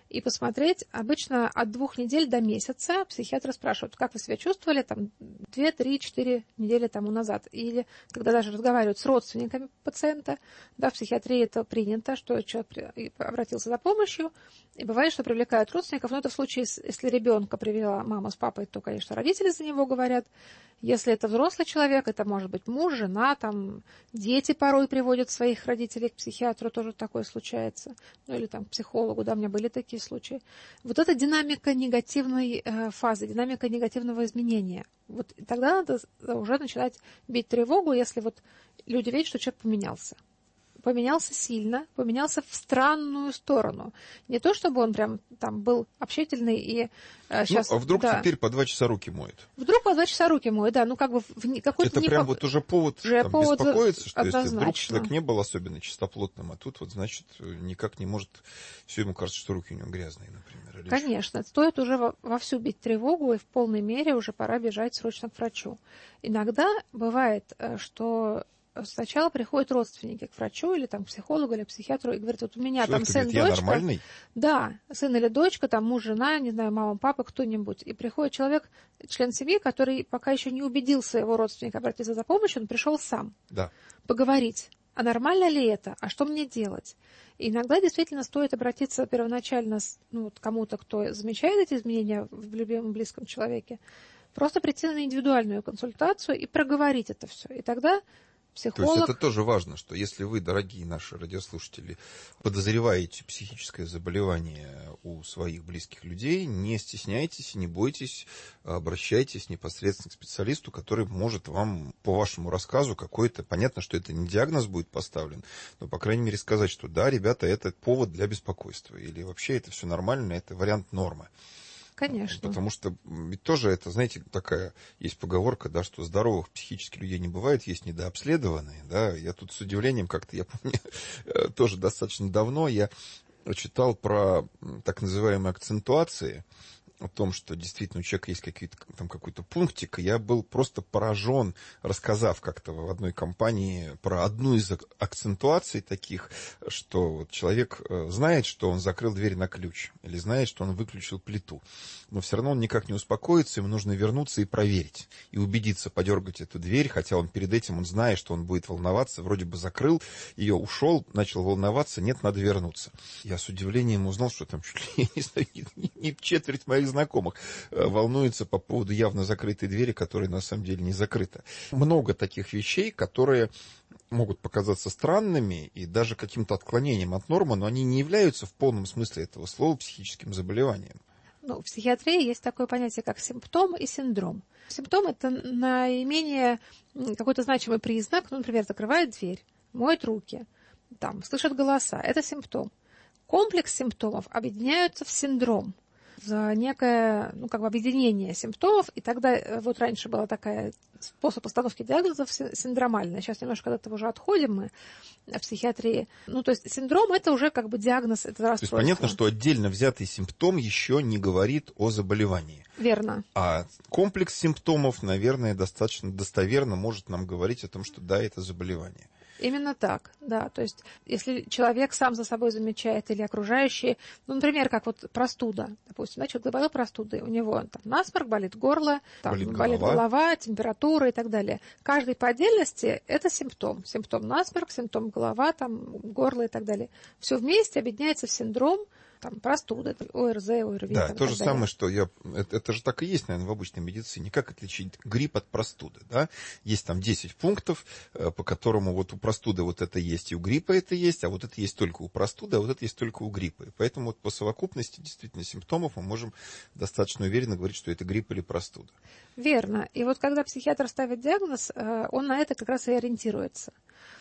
D: и посмотреть. Обычно от двух недель до месяца психиатры спрашивают, как вы себя чувствовали там две, три, четыре недели тому назад. Или когда даже разговаривают с родственниками пациента, да, в психиатрии это принято, что человек обратился за помощью, и бывает, что привлекают родственников, но это в случае, если ребенка привела мама с папой, то, конечно, родители за него говорят. Если это взрослый человек, это может быть муж, жена, там, дети порой приводят своих родителей к психиатру, тоже такое случается, ну или там к психологу, да, у меня были такие случаи. Вот это динамика негативной э, фазы, динамика негативного изменения. Вот тогда надо уже начинать бить тревогу, если вот люди видят, что человек поменялся. Поменялся сильно, поменялся в странную сторону. Не то, чтобы он прям там был общительный и э, сейчас...
C: Ну, а вдруг
D: да.
C: теперь по два часа руки моет?
D: Вдруг по два часа руки моет, да, ну как бы... В какой-то
C: это
D: не
C: прям
D: по...
C: вот уже повод
D: уже
C: там,
D: повод
C: беспокоиться, что
D: однозначно.
C: если вдруг человек не был особенно чистоплотным, а тут вот, значит, никак не может... Все ему кажется, что руки у него грязные, например. Или
D: Конечно, что? Стоит уже вовсю бить тревогу, и в полной мере уже пора бежать срочно к врачу. Иногда бывает, что... Сначала приходят родственники к врачу или там, к психологу или к психиатру и говорят, вот у меня
C: человек
D: там сын,
C: говорит, я
D: дочка.
C: Нормальный?
D: Да, сын или дочка, там муж, жена, не знаю, мама, папа, кто-нибудь. И приходит человек, член семьи, который пока еще не убедил своего родственника обратиться за помощью, он пришел сам.
C: Да.
D: Поговорить, а нормально ли это, а что мне делать? И иногда действительно стоит обратиться первоначально ну, вот кому-то, кто замечает эти изменения в любимом близком человеке, просто прийти на индивидуальную консультацию и проговорить это все. И тогда психолог...
C: То есть это тоже важно, что если вы, дорогие наши радиослушатели, подозреваете психическое заболевание у своих близких людей, не стесняйтесь, не бойтесь, обращайтесь непосредственно к специалисту, который может вам, по вашему рассказу, какой-то... Понятно, что это не диагноз будет поставлен, но, по крайней мере, сказать, что да, ребята, это повод для беспокойства, или вообще это все нормально, это вариант нормы.
D: Конечно.
C: Потому что ведь тоже это, знаете, такая есть поговорка, да, что здоровых психически людей не бывает, есть недообследованные, да. Я тут с удивлением как-то, я помню, тоже достаточно давно я читал про так называемые акцентуации, о том, что действительно у человека есть какие-то, там какой-то пунктик, я был просто поражен, рассказав как-то в одной компании про одну из акцентуаций таких, что вот человек знает, что он закрыл дверь на ключ, или знает, что он выключил плиту, но все равно он никак не успокоится, ему нужно вернуться и проверить, и убедиться, подергать эту дверь, хотя он перед этим, он знает, что он будет волноваться, вроде бы закрыл ее, ушел, начал волноваться, нет, надо вернуться. Я с удивлением узнал, что там чуть ли, я не знаю, не, не четверть моих знакомых волнуется по поводу явно закрытой двери, которая на самом деле не закрыта. Много таких вещей, которые могут показаться странными и даже каким-то отклонением от нормы, но они не являются в полном смысле этого слова психическим заболеванием.
D: Ну, в психиатрии есть такое понятие, как симптом и синдром. Симптом – это наименее какой-то значимый признак, ну, например, закрывает дверь, моет руки, там, слышит голоса. Это симптом. Комплекс симптомов объединяются в синдром, в некое, ну, как бы объединение симптомов, и тогда вот раньше была такая способ постановки диагнозов синдромальный. Сейчас немножко от этого уже отходим мы в психиатрии. Ну, то есть синдром – это уже как бы диагноз, это расстройство.
C: То есть понятно, что отдельно взятый симптом еще не говорит о заболевании.
D: Верно.
C: А комплекс симптомов, наверное, достаточно достоверно может нам говорить о том, что да, это заболевание.
D: Именно так, да. То есть, если человек сам за собой замечает или окружающие, ну, например, как вот простуда, допустим, да, человек заболел простудой, у него там насморк, болит горло, там, болит, болит голова. голова, температура и так далее. Каждый по отдельности это симптом. Симптом насморк, симптом голова, там, горло и так далее. Все вместе объединяется в синдром, там, простуда, ОРЗ, ОРВИ.
C: Да,
D: там,
C: то же
D: далее. Самое,
C: что я... Это, это же так и есть, наверное, в обычной медицине. Как отличить грипп от простуды, да? Есть там десять пунктов, по которому вот у простуды вот это есть, и у гриппа это есть, а вот это есть только у простуды, а вот это есть только у гриппа. И поэтому вот по совокупности действительно симптомов мы можем достаточно уверенно говорить, что это грипп или простуда. Верно.
D: И вот когда психиатр ставит диагноз, он на это как раз и ориентируется.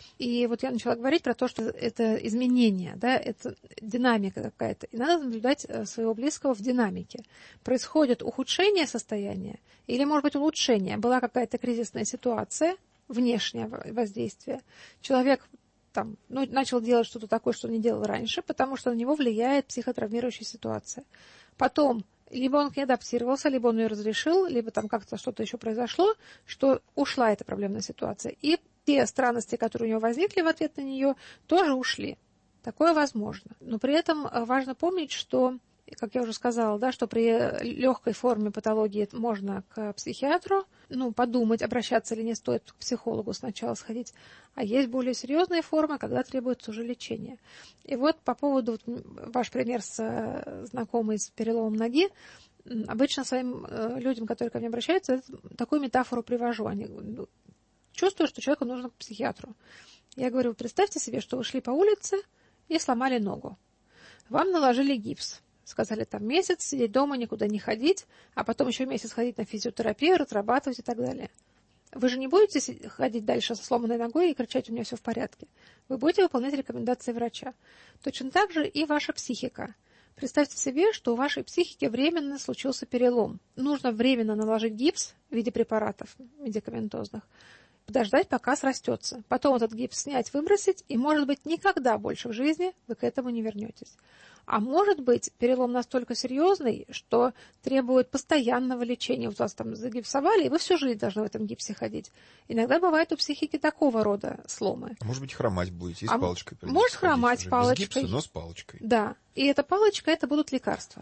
D: И вот я начала говорить про то, что это изменение, да, это динамика какая-то. И надо наблюдать своего близкого в динамике. Происходит ухудшение состояния или, может быть, улучшение. Была какая-то кризисная ситуация, внешнее воздействие. Человек там, ну, начал делать что-то такое, что он не делал раньше, потому что на него влияет психотравмирующая ситуация. Потом либо он к ней адаптировался, либо он ее разрешил, либо там как-то что-то еще произошло, что ушла эта проблемная ситуация. И те странности, которые у него возникли в ответ на нее, тоже ушли. Такое возможно. Но при этом важно помнить, что как я уже сказала, да, что при легкой форме патологии можно к психиатру, ну, подумать, обращаться или не стоит к психологу сначала сходить. А есть более серьезные формы, когда требуется уже лечение. И вот по поводу, вот, ваш пример с знакомой с переломом ноги, обычно своим э, людям, которые ко мне обращаются, это, такую метафору привожу. Они чувствуют, что человеку нужно к психиатру. Я говорю, представьте себе, что вы шли по улице и сломали ногу. Вам наложили гипс. Сказали, там месяц сидеть дома, никуда не ходить, а потом еще месяц ходить на физиотерапию, разрабатывать и так далее. Вы же не будете ходить дальше со сломанной ногой и кричать, у меня все в порядке. Вы будете выполнять рекомендации врача. Точно так же и ваша психика. Представьте себе, что у вашей психики временно случился перелом. Нужно временно наложить гипс в виде препаратов медикаментозных, подождать, пока срастется. Потом этот гипс снять, выбросить, и, может быть, никогда больше в жизни вы к этому не вернетесь. А может быть, перелом настолько серьезный, что требует постоянного лечения. Вот вас там загипсовали, и вы всю жизнь должны в этом гипсе ходить. Иногда бывает у психики такого рода сломы.
C: А может быть, хромать будете и с
D: а
C: палочкой придется
D: может хромать
C: уже.
D: палочкой.
C: Без гипса, но с палочкой.
D: Да, и эта палочка, это будут лекарства.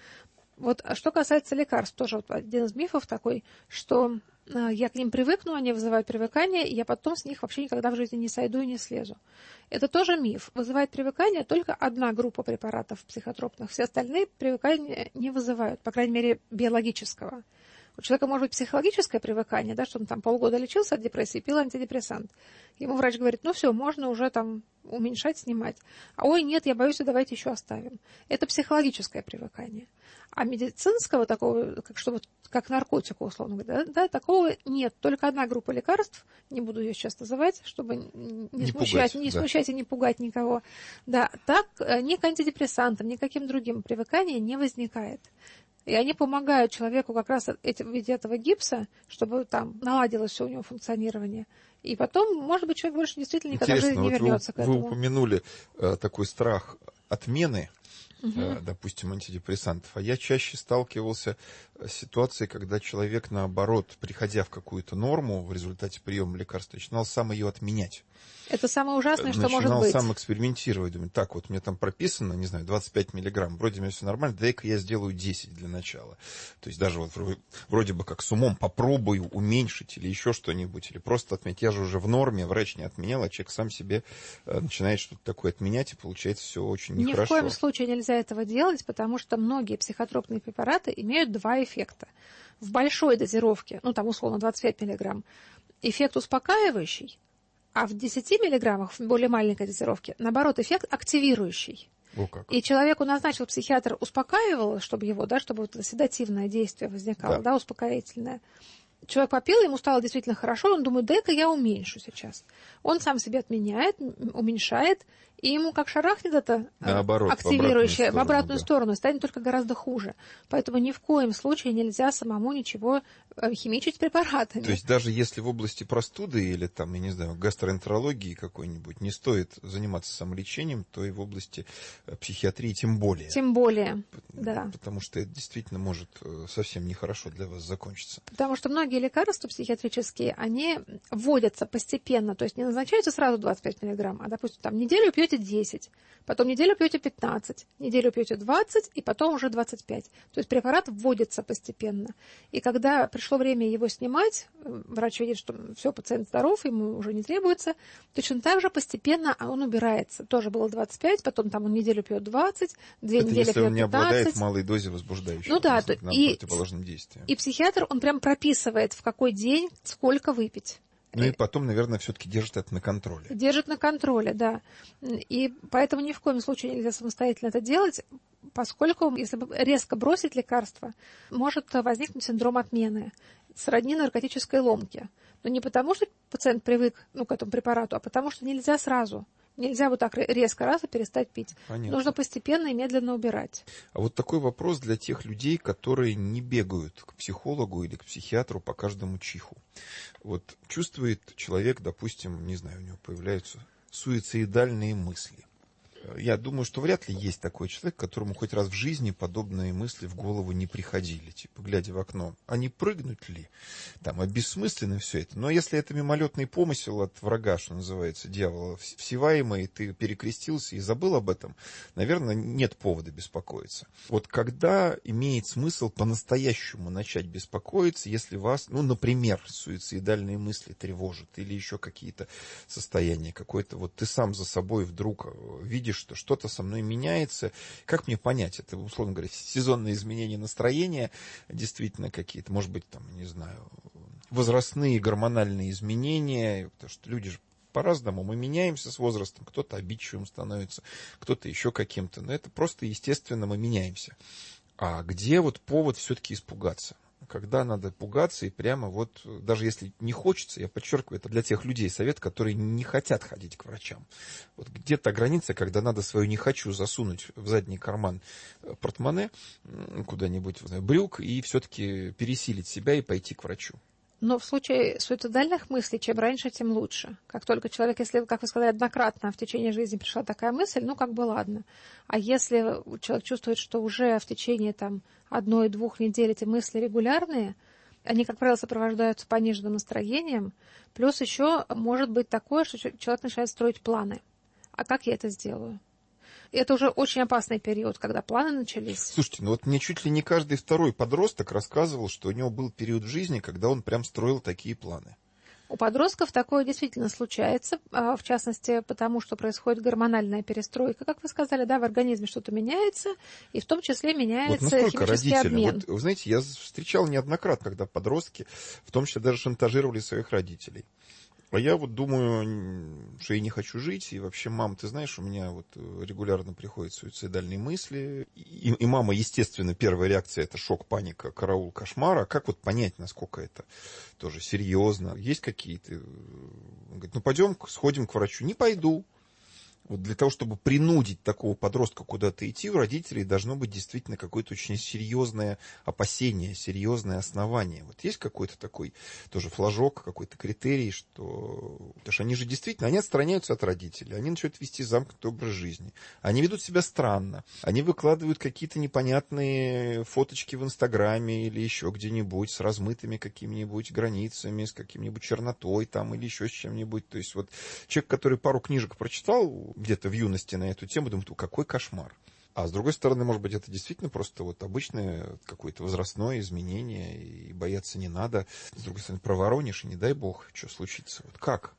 D: Вот, а что касается лекарств, тоже вот один из мифов такой, что э, я к ним привыкну, они вызывают привыкание, и я потом с них вообще никогда в жизни не сойду и не слезу. Это тоже миф. Вызывает привыкание только одна группа препаратов психотропных. Все остальные привыкания не вызывают, по крайней мере, биологического. У человека может быть психологическое привыкание, да, что он там полгода лечился от депрессии, пил антидепрессант. Ему врач говорит, ну все, можно уже там уменьшать, снимать. А ой, нет, я боюсь, давайте еще оставим. Это психологическое привыкание. А медицинского такого, как, что вот, как наркотика, условно говоря, да, да, такого нет. Только одна группа лекарств, не буду ее сейчас называть, чтобы не, не, смущать, пугать, не да. смущать и не пугать никого. Да, так ни к антидепрессантам, ни к каким другим привыкания не возникает. И они помогают человеку как раз в виде этого гипса, чтобы там наладилось все у него функционирование. И потом, может быть, человек больше действительно никогда
C: Интересно,
D: в жизни не
C: вот
D: вернется
C: вы,
D: к этому.
C: Вы упомянули э, такой страх отмены,
D: угу.
C: э, допустим, антидепрессантов. А я чаще сталкивался с ситуацией, когда человек, наоборот, приходя в какую-то норму в результате приема лекарства, начинал сам ее отменять.
D: Это самое ужасное, что
C: начинал
D: может быть.
C: Начинал сам экспериментировать. Думаю, так, вот мне там прописано, не знаю, двадцать пять миллиграмм. Вроде у меня все нормально, дай-ка я сделаю десять для начала. То есть даже вот вроде бы как с умом попробую уменьшить или еще что-нибудь. Или просто отменять. Я же уже в норме, врач не отменял, а человек сам себе начинает что-то такое отменять, и получается все очень нехорошо.
D: Ни в коем случае нельзя этого делать, потому что многие психотропные препараты имеют два эффекта. В большой дозировке, ну там условно двадцать пять миллиграмм, эффект успокаивающий, а в десяти миллиграммах, в более маленькой дозировке, наоборот, эффект активирующий.
C: О, как.
D: И человеку назначил психиатр, успокаивал, чтобы его, да, чтобы вот это седативное действие возникало, да. да, успокоительное. Человек попил, ему стало действительно хорошо, он думает, дай-ка я уменьшу сейчас. Он сам себе отменяет, уменьшает, и ему как шарахнет это
C: наоборот,
D: активирующее в обратную сторону,
C: в обратную
D: да.
C: сторону,
D: станет только гораздо хуже. Поэтому ни в коем случае нельзя самому ничего химичить препаратами.
C: То есть даже если в области простуды или там, я не знаю, гастроэнтерологии какой-нибудь не стоит заниматься самолечением, то и в области психиатрии тем более.
D: Тем более,
C: Потому,
D: да.
C: Потому что это действительно может совсем нехорошо для вас закончиться.
D: Потому что многие лекарства психиатрические, они вводятся постепенно, то есть не назначаются сразу двадцать пять миллиграмм, а, допустим, там неделю пьете десять, потом неделю пьете пятнадцать, неделю пьете двадцать, и потом уже двадцать пять. То есть препарат вводится постепенно. И когда пришло время его снимать, врач видит, что все, пациент здоров, ему уже не требуется, точно так же постепенно он убирается. Тоже было двадцать пять, потом там он неделю пьет двадцать, две
C: это
D: недели пьет пятнадцать.
C: Если он не обладает в малой дозе возбуждающим,
D: ну, да, то, и,
C: противоположным действием.
D: И психиатр, он прям прописывает, в какой день сколько выпить.
C: Ну и потом, наверное, все-таки держит это на контроле.
D: Держит на контроле, да. И поэтому ни в коем случае нельзя самостоятельно это делать, поскольку, если резко бросить лекарство, может возникнуть синдром отмены, сродни наркотической ломке. Но не потому, что пациент привык ну, к этому препарату, а потому, что нельзя сразу. Нельзя вот так резко раз и перестать пить.
C: Понятно.
D: Нужно постепенно и медленно убирать.
C: А вот такой вопрос для тех людей, которые не бегают к психологу или к психиатру по каждому чиху. Вот чувствует человек, допустим, не знаю, у него появляются суицидальные мысли. Я думаю, что вряд ли есть такой человек, которому хоть раз в жизни подобные мысли в голову не приходили. Типа, глядя в окно, а не прыгнуть ли? Там, а бессмысленно все это. Но если это мимолетный помысел от врага, что называется, дьявола, всеваемый, ты перекрестился и забыл об этом, наверное, нет повода беспокоиться. Вот когда имеет смысл по-настоящему начать беспокоиться, если вас, ну, например, суицидальные мысли тревожат или еще какие-то состояния, какой-то вот ты сам за собой вдруг видишь, что что-то со мной меняется. Как мне понять? Это, условно говоря, сезонные изменения настроения, действительно какие-то, может быть, там, не знаю, возрастные гормональные изменения, потому что люди же по-разному, мы меняемся с возрастом, кто-то обидчивым становится, кто-то еще каким-то, но это просто естественно, мы меняемся. А где вот повод все-таки испугаться? Когда надо пугаться и прямо вот, даже если не хочется, я подчеркиваю, это для тех людей совет, которые не хотят ходить к врачам. Вот где-то граница, когда надо свою «не хочу» засунуть в задний карман портмоне, куда-нибудь, не знаю, брюк, и все-таки пересилить себя и пойти к врачу.
D: Но в случае суицидальных мыслей, чем раньше, тем лучше. Как только человек, если, как вы сказали, однократно в течение жизни пришла такая мысль, ну, как бы ладно. А если человек чувствует, что уже в течение там одной-двух недель эти мысли регулярные, они, как правило, сопровождаются пониженным настроением, плюс еще может быть такое, что человек начинает строить планы. А как я это сделаю? Это уже очень опасный период, когда планы начались.
C: Слушайте, ну вот мне чуть ли не каждый второй подросток рассказывал, что у него был период в жизни, когда он прям строил такие планы.
D: У подростков такое действительно случается, в частности, потому что происходит гормональная перестройка, как вы сказали, да, в организме что-то меняется, и в том числе меняется вот химический обмен.
C: Вот, вы знаете, я встречал неоднократно, когда подростки, в том числе даже шантажировали своих родителей. А я вот думаю, что я не хочу жить, и вообще, мам, ты знаешь, у меня вот регулярно приходят суицидальные мысли, и, и мама, естественно, первая реакция — это шок, паника, караул, кошмар. А как вот понять, насколько это тоже серьезно? Есть какие-то... Он говорит, ну пойдем, сходим к врачу. Не пойду. Вот для того, чтобы принудить такого подростка куда-то идти, у родителей должно быть действительно какое-то очень серьезное опасение, серьезное основание. Вот есть какой-то такой тоже флажок, какой-то критерий, что... Потому что они же действительно, они отстраняются от родителей, они начинают вести замкнутый образ жизни. Они ведут себя странно, они выкладывают какие-то непонятные фоточки в Инстаграме или еще где-нибудь с размытыми какими-нибудь границами, с каким-нибудь чернотой там или еще с чем-нибудь. То есть вот человек, который пару книжек прочитал где-то в юности на эту тему, думаю, какой кошмар. А с другой стороны, может быть, это действительно просто вот обычное какое-то возрастное изменение, и бояться не надо. С другой стороны, проворонишь, и не дай бог, что случится. Вот как?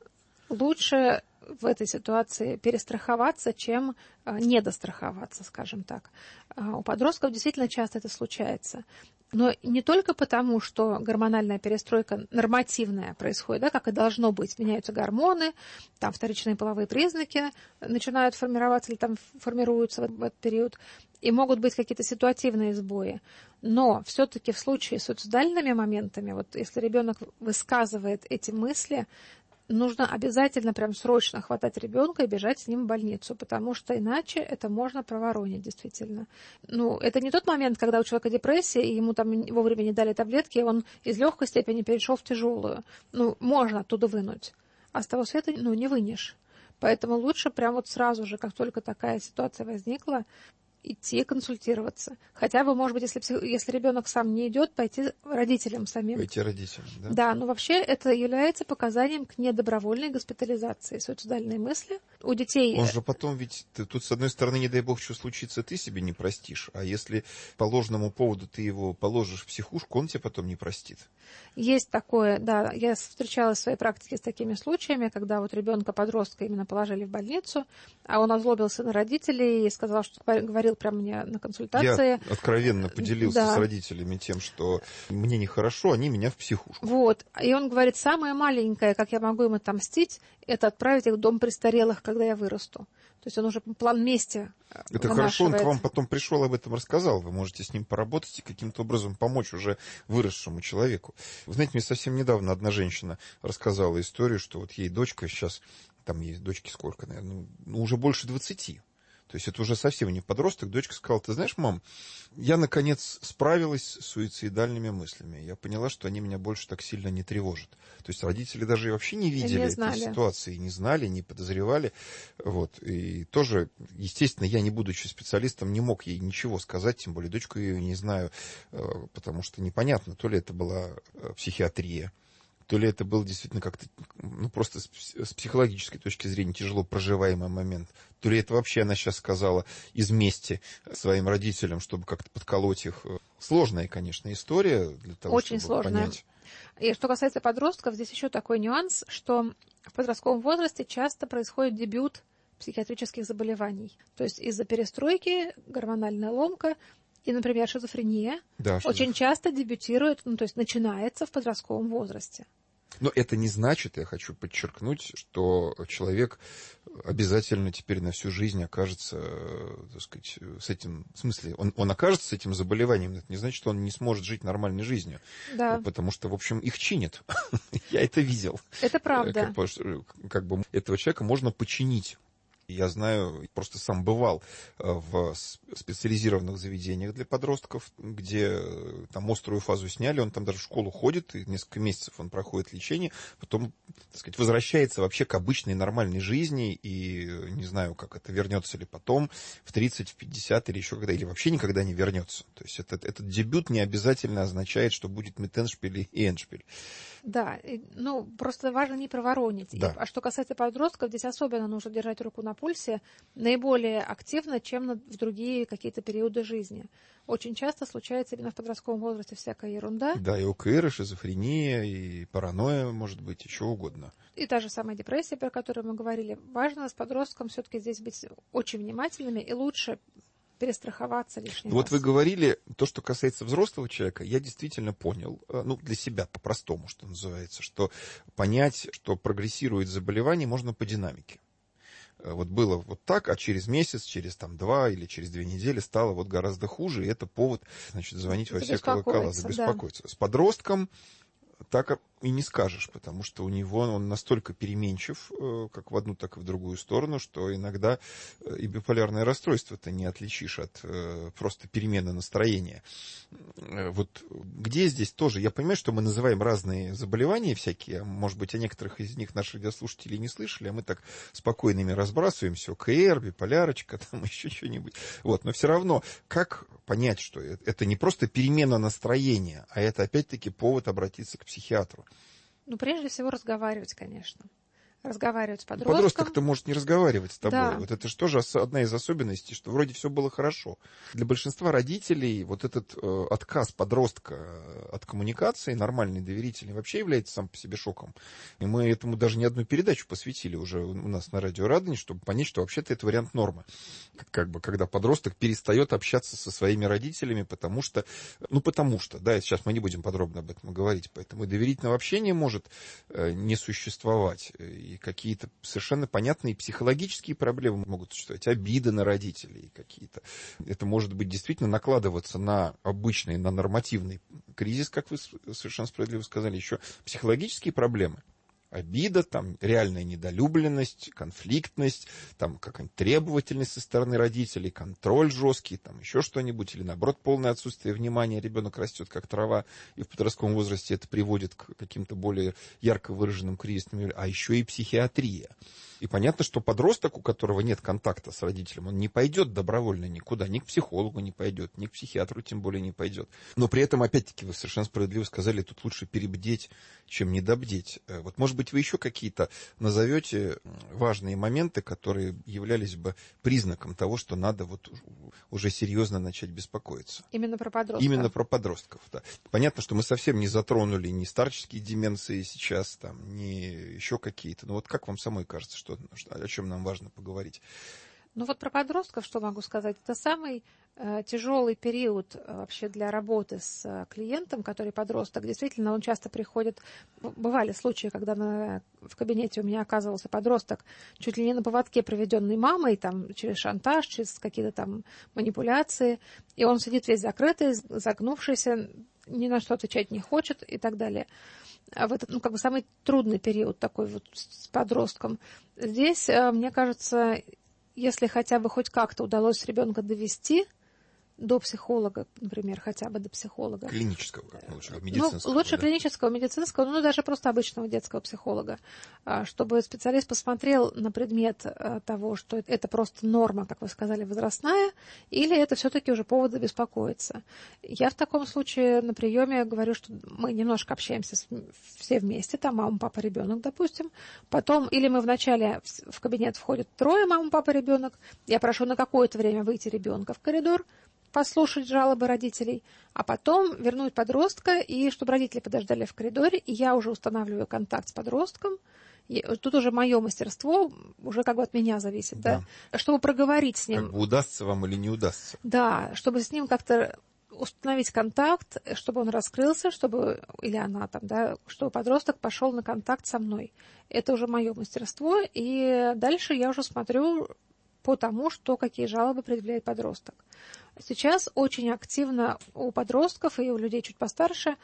D: Лучше в этой ситуации перестраховаться, чем недостраховаться, скажем так. У подростков действительно часто это случается. Но не только потому, что гормональная перестройка нормативная происходит, да, как и должно быть. Меняются гормоны, там вторичные половые признаки начинают формироваться или там формируются в этот период, и могут быть какие-то ситуативные сбои. Но все-таки в случае с суицидальными моментами, вот если ребенок высказывает эти мысли, нужно обязательно прям срочно хватать ребенка и бежать с ним в больницу, потому что иначе это можно проворонить действительно. Ну, это не тот момент, когда у человека депрессия, и ему там вовремя не дали таблетки, и он из легкой степени перешел в тяжелую. Ну, можно оттуда вынуть, а с того света, ну, не вынешь. Поэтому лучше прям вот сразу же, как только такая ситуация возникла, идти консультироваться. Хотя бы, может быть, если, если ребенок сам не идет, пойти родителям самим.
C: Пойти родителям, да?
D: Да, но вообще это является показанием к недобровольной госпитализации. Суицидальные мысли у детей...
C: Он же потом ведь... Ты, тут, с одной стороны, не дай бог, что случится, ты себе не простишь. А если по ложному поводу ты его положишь в психушку, он тебя потом не простит.
D: Есть такое, да. Я встречалась в своей практике с такими случаями, когда вот ребенка-подростка именно положили в больницу, а он озлобился на родителей и сказал, что говорил прямо мне на консультации.
C: Я откровенно поделился
D: да.
C: с родителями тем, что мне нехорошо, они меня в психушку.
D: Вот. И он говорит, самое маленькое, как я могу им отомстить, это отправить их в дом престарелых, когда я вырасту. То есть он уже план мести
C: Это хорошо, он к вам потом пришел, об этом рассказал. Вы можете с ним поработать и каким-то образом помочь уже выросшему человеку. Вы знаете, мне совсем недавно одна женщина рассказала историю, что вот ей дочка сейчас, там ей дочке сколько, наверное, ну, уже больше двадцати. То есть это уже совсем не подросток. Дочка сказала: ты знаешь, мам, я, наконец, справилась с суицидальными мыслями. Я поняла, что они меня больше так сильно не тревожат. То есть родители даже вообще не видели
D: не
C: этой ситуации, не знали, не подозревали. Вот. И тоже, естественно, я, не будучи специалистом, не мог ей ничего сказать, тем более дочку ее не знаю, потому что непонятно, то ли это была психиатрия, то ли это был действительно как-то, ну, просто с, с психологической точки зрения тяжело проживаемый момент, то ли это вообще она сейчас сказала из мести своим родителям, чтобы как-то подколоть их. Сложная, конечно, история для того,
D: Очень
C: чтобы
D: сложная.
C: понять.
D: И что касается подростков, здесь еще такой нюанс, что в подростковом возрасте часто происходит дебют психиатрических заболеваний. То есть из-за перестройки, гормональная ломка и, например, шизофрения
C: Да,
D: очень часто дебютирует, ну, то есть начинается в подростковом возрасте.
C: Но это не значит, я хочу подчеркнуть, что человек обязательно теперь на всю жизнь окажется, так сказать, с этим, в смысле, он, он окажется с этим заболеванием, это не значит, что он не сможет жить нормальной жизнью.
D: Да.
C: Потому что, в общем, их чинят. Я это видел.
D: Это правда.
C: Как, как бы этого человека можно починить. Я знаю, просто сам бывал в специализированных заведениях для подростков, где там острую фазу сняли, он там даже в школу ходит, и несколько месяцев он проходит лечение, потом, так сказать, возвращается вообще к обычной нормальной жизни, и не знаю, как это, вернется ли потом, в тридцать, в пятьдесят или еще когда, или вообще никогда не вернется. То есть этот, этот дебют не обязательно означает, что будет миттеншпиль и эндшпиль.
D: Да, ну, просто важно не проворонить.
C: Да.
D: А что касается подростков, здесь особенно нужно держать руку на пульсе наиболее активно, чем в другие какие-то периоды жизни. Очень часто случается именно в подростковом возрасте всякая ерунда.
C: Да, и ОКР, и шизофрения, и паранойя, может быть, еще угодно.
D: И та же самая депрессия, про которую мы говорили. Важно с подростком все-таки здесь быть очень внимательными и лучше перестраховаться лишний
C: Вот
D: раз.
C: вы говорили, то, что касается взрослого человека, я действительно понял, ну, для себя по-простому, что называется, что понять, что прогрессирует заболевание, можно по динамике. Вот было вот так, а через месяц, через там два или через две недели стало вот гораздо хуже, и это повод, значит, звонить во все колокола, забеспокоиться. Да. С подростком так и не скажешь, потому что у него он настолько переменчив, как в одну, так и в другую сторону, что иногда и биполярное расстройство-то не отличишь от просто перемены настроения. Вот где здесь тоже, я понимаю, что мы называем разные заболевания всякие, может быть, о некоторых из них наши радиослушатели не слышали, а мы так спокойно ими разбрасываемся, ОКР, биполярочка, там еще что-нибудь. Вот, но все равно, как понять, что это не просто перемена настроения, а это опять-таки повод обратиться к психиатру?
D: Ну, прежде всего, разговаривать, конечно. Разговаривать с подростком.
C: Подросток-то может не разговаривать с тобой.
D: Да.
C: Вот это же тоже одна из особенностей, что вроде все было хорошо. Для большинства родителей вот этот э, отказ подростка от коммуникации, нормальной, доверительной, вообще является сам по себе шоком. И мы этому даже не одну передачу посвятили уже у нас на радио Радонеж, чтобы понять, что вообще-то это вариант нормы. Как бы, когда подросток перестает общаться со своими родителями, потому что, ну потому что, да, сейчас мы не будем подробно об этом говорить, поэтому и доверительного общения может э, не существовать. И какие-то совершенно понятные психологические проблемы могут существовать, обиды на родителей какие-то. Это может быть действительно накладываться на обычный, на нормативный кризис, как вы совершенно справедливо сказали, еще психологические проблемы. Обида, там, реальная недолюбленность, конфликтность, там, какая-нибудь требовательность со стороны родителей, контроль жесткий, там, еще что-нибудь, или, наоборот, полное отсутствие внимания, ребенок растет как трава, и в подростковом возрасте это приводит к каким-то более ярко выраженным кризисным явлениям, а еще и психиатрия. И понятно, что подросток, у которого нет контакта с родителем, он не пойдет добровольно никуда, ни к психологу не пойдет, ни к психиатру тем более не пойдет. Но при этом, опять-таки, вы совершенно справедливо сказали, тут лучше перебдеть, чем недобдеть. Вот, может быть, вы еще какие-то назовете важные моменты, которые являлись бы признаком того, что надо вот уже серьезно начать беспокоиться.
D: Именно про подростков.
C: Именно про подростков, да. Понятно, что мы совсем не затронули ни старческие деменции сейчас, там, ни еще какие-то. Но вот как вам самой кажется, что, о чем нам важно поговорить?
D: Ну вот про подростков что могу сказать? Это самый э, тяжелый период э, вообще для работы с э, клиентом, который подросток. Действительно, он часто приходит... Бывали случаи, когда на, в кабинете у меня оказывался подросток чуть ли не на поводке, проведенный мамой, там, через шантаж, через какие-то там манипуляции. И он сидит весь закрытый, загнувшийся, ни на что отвечать не хочет и так далее. А в этот, ну, как бы самый трудный период такой вот с подростком. Здесь, мне кажется, если хотя бы хоть как-то удалось ребенка довести до психолога, например, хотя бы до психолога.
C: Клинического, как лучше, медицинского.
D: Ну, лучше
C: да?
D: клинического, медицинского, ну, даже просто обычного детского психолога, чтобы специалист посмотрел на предмет того, что это просто норма, как вы сказали, возрастная, или это все-таки уже повод забеспокоиться. Я в таком случае на приеме говорю, что мы немножко общаемся с, все вместе, там мама, папа, ребенок, допустим, потом, или мы вначале в кабинет входят трое, мама, папа, ребенок, я прошу на какое-то время выйти ребенка в коридор, послушать жалобы родителей, а потом вернуть подростка, и чтобы родители подождали в коридоре, и я уже устанавливаю контакт с подростком. И тут уже мое мастерство, уже как бы от меня зависит, да, да? Чтобы проговорить с ним.
C: Как бы удастся вам или не удастся.
D: Да, чтобы с ним как-то установить контакт, чтобы он раскрылся, чтобы, или она там, да, чтобы подросток пошел на контакт со мной. Это уже мое мастерство, и дальше я уже смотрю по тому, что какие жалобы предъявляет подросток. Сейчас очень активно у подростков и у людей чуть постарше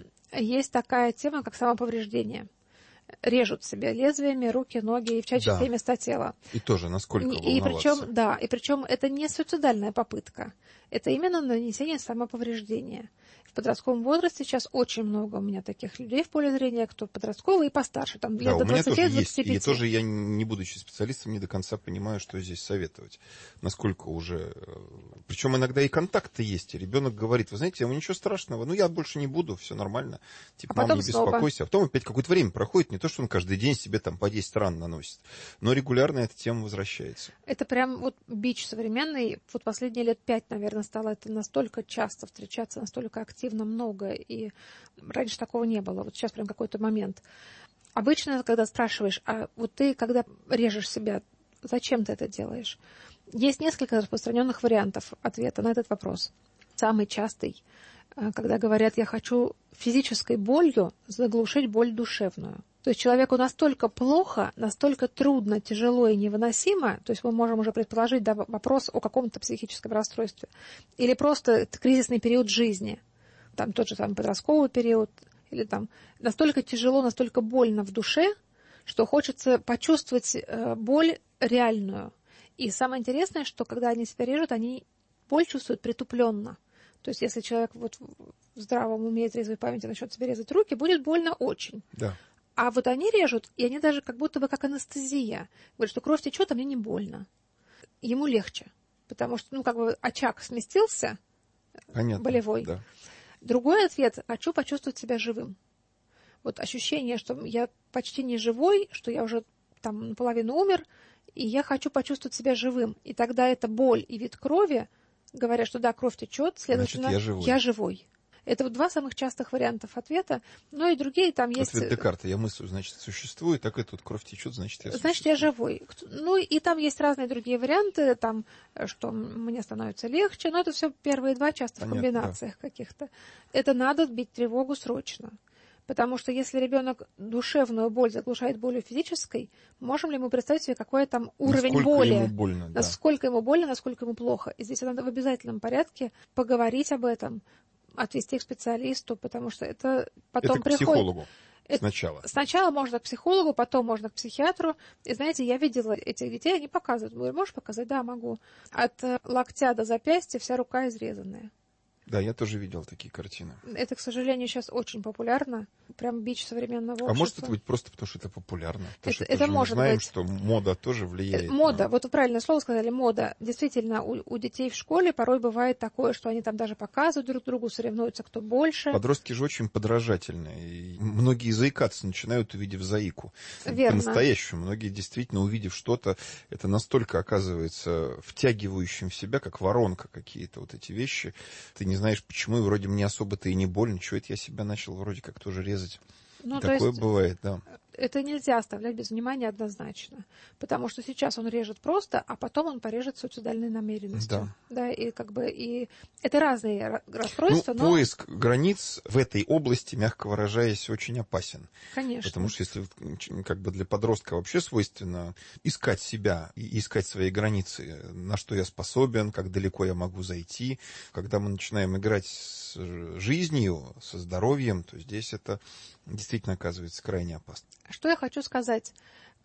D: есть такая тема, как самоповреждение. Режут себе лезвиями руки, ноги и всяческие да. места тела.
C: И тоже насколько волноваться.
D: И причем, да, и причем это не суицидальная попытка. Это именно нанесение самоповреждения. В подростковом возрасте сейчас очень много у меня таких людей в поле зрения, кто подростковый и постарше, там лет
C: да,
D: до двадцати двадцати пяти.
C: И тоже я, не будучи специалистом, не до конца понимаю, что здесь советовать. Насколько уже... Причем иногда и контакты есть, и ребенок говорит, вы знаете, ему ничего страшного, ну я больше не буду, все нормально. Типа,
D: а
C: мам, не беспокойся. А потом опять какое-то время проходит, не то, что он каждый день себе там по десять ран наносит, но регулярно эта тема возвращается.
D: Это прям вот бич современный. Вот последние лет пять, наверное, стало это настолько часто встречаться, настолько активно много, и раньше такого не было. Вот сейчас прям какой-то момент. Обычно, когда спрашиваешь, а вот ты, когда режешь себя, зачем ты это делаешь? Есть несколько распространенных вариантов ответа на этот вопрос. Самый частый, когда говорят, я хочу физической болью заглушить боль душевную. То есть человеку настолько плохо, настолько трудно, тяжело и невыносимо, то есть мы можем уже предположить да, вопрос о каком-то психическом расстройстве, или просто кризисный период жизни, там тот же самый подростковый период, или там настолько тяжело, настолько больно в душе, что хочется почувствовать э, боль реальную. И самое интересное, что когда они себя режут, они боль чувствуют притупленно. То есть если человек вот в здравом уме и трезвой памяти начнет себе резать руки, будет больно очень.
C: Да.
D: А вот они режут, и они даже как будто бы как анестезия. Говорят, что кровь течет, а мне не больно. Ему легче, потому что, ну, как бы очаг сместился, понятно, болевой.
C: Да.
D: Другой ответ – хочу почувствовать себя живым. Вот ощущение, что я почти не живой, что я уже там наполовину умер, и я хочу почувствовать себя живым. И тогда эта боль и вид крови говорят, что да, кровь течет, следовательно,
C: значит, я живой.
D: Я живой. Это вот два самых частых вариантов ответа. Ну и другие там есть...
C: Ответ Декарта. Я мыслю, значит, существую, так и тут кровь течет, значит, я
D: Значит,
C: существую.
D: я живой. Ну и там есть разные другие варианты, там, что мне становится легче, но это все первые два часто в комбинациях да. каких-то. Это надо бить тревогу срочно. Потому что если ребенок душевную боль заглушает болью физической, можем ли мы представить себе, какой там уровень
C: насколько
D: боли?
C: Ему больно, да.
D: Насколько ему больно, насколько ему плохо. И здесь надо в обязательном порядке поговорить об этом, отвести к специалисту, потому что это потом
C: это к
D: приходит...
C: психологу
D: это...
C: сначала.
D: Сначала можно к психологу, потом можно к психиатру. И знаете, я видела этих детей, они показывают. Говорю, можешь показать? Да, могу. От локтя до запястья вся рука изрезанная.
C: Да, я тоже видел такие картины.
D: Это, к сожалению, сейчас очень популярно. Прям бич современного общества.
C: А может это быть просто потому, что это популярно? Потому
D: это
C: что
D: это,
C: это
D: может
C: мы знаем,
D: быть.
C: что мода тоже влияет.
D: Мода,
C: на...
D: вот вы правильное слово сказали, мода. Действительно, у, у детей в школе порой бывает такое, что они там даже показывают друг другу, соревнуются, кто больше.
C: Подростки же очень подражательные. И многие заикаться начинают, увидев заику.
D: Верно.
C: По-настоящему. Многие действительно, увидев что-то, это настолько оказывается втягивающим в себя, как воронка какие-то вот эти вещи. Ты не знаешь, почему, и вроде мне особо-то и не больно. Чего это я себя начал вроде как тоже резать?
D: Ну,
C: такое
D: то есть
C: бывает, да.
D: Это нельзя оставлять без внимания однозначно. Потому что сейчас он режет просто, а потом он порежет с суицидальной намеренностью.
C: Да.
D: Да, и как бы и это разные расстройства,
C: ну,
D: но...
C: Поиск границ в этой области, мягко выражаясь, очень опасен.
D: Конечно.
C: Потому что если как бы для подростка вообще свойственно искать себя и искать свои границы, на что я способен, как далеко я могу зайти, когда мы начинаем играть с жизнью, со здоровьем, то здесь это действительно оказывается крайне опасно.
D: Что я хочу сказать?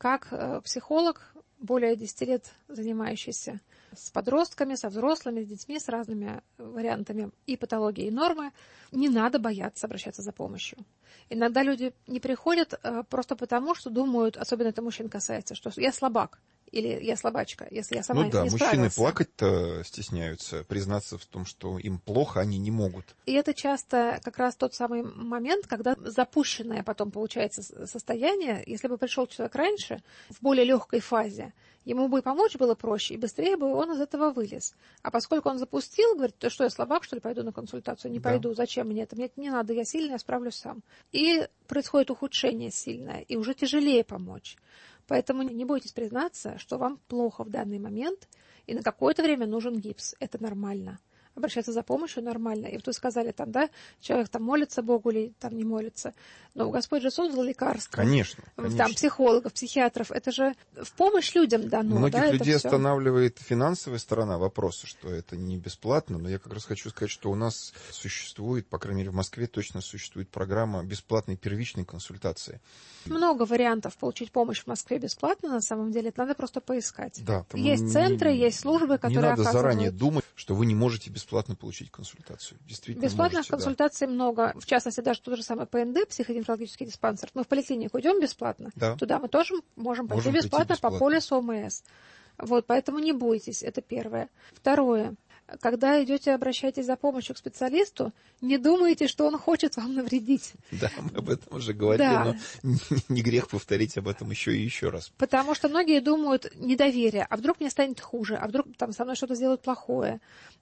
D: как э, психолог, более десяти лет занимающийся с подростками, со взрослыми, с детьми, с разными вариантами и патологии, и нормы, не надо бояться обращаться за помощью. Иногда люди не приходят э, просто потому, что думают, особенно это мужчин касается, что я слабак или я слабачка, если я сама
C: ну да,
D: не
C: мужчины
D: справился.
C: плакать-то стесняются, признаться в том, что им плохо, они не могут.
D: И это часто как раз тот самый момент, когда запущенное потом получается состояние, если бы пришел человек раньше, в более легкой фазе, ему бы и помочь было проще, и быстрее бы он из этого вылез. А поскольку он запустил, говорит, то что я слабак, что ли, пойду на консультацию? Не да. пойду, зачем мне это? Мне это не надо, я сильный, я справлюсь сам. И происходит ухудшение сильное, и уже тяжелее помочь. Поэтому не бойтесь признаться, что вам плохо в данный момент, и на какое-то время нужен гипс. Это нормально. Обращаться за помощью нормально. И вот вы сказали, там, да, человек там молится Богу или там не молится. Но Господь же создал лекарства.
C: Конечно, конечно.
D: Там психологов, психиатров. Это же в помощь людям дано.
C: Многих
D: да,
C: людей
D: это
C: останавливает финансовая сторона вопроса, что это не бесплатно. Но я как раз хочу сказать, что у нас существует, по крайней мере в Москве точно существует программа бесплатной первичной консультации.
D: Много вариантов получить помощь в Москве бесплатно, на самом деле. Это надо просто поискать.
C: Да,
D: есть центры, не, есть службы, которые
C: не надо
D: оказывают...
C: заранее думать, что вы не можете бесплатно получить консультацию. Действительно
D: Бесплатных
C: можете,
D: консультаций
C: да.
D: много. В частности, даже тот же самый ПНД, психодинамический диспансер. Мы в поликлинику идем бесплатно. Да. Туда мы тоже можем пойти можем бесплатно, бесплатно по полису ОМС. Вот, поэтому не бойтесь, это первое. Второе. Когда идете, обращайтесь за помощью к специалисту, не думайте, что он хочет вам навредить.
C: Да, мы об этом уже говорили, да. но не грех повторить об этом еще и еще раз.
D: Потому что многие думают недоверие, а вдруг мне станет хуже, а вдруг там со мной что-то сделают плохое.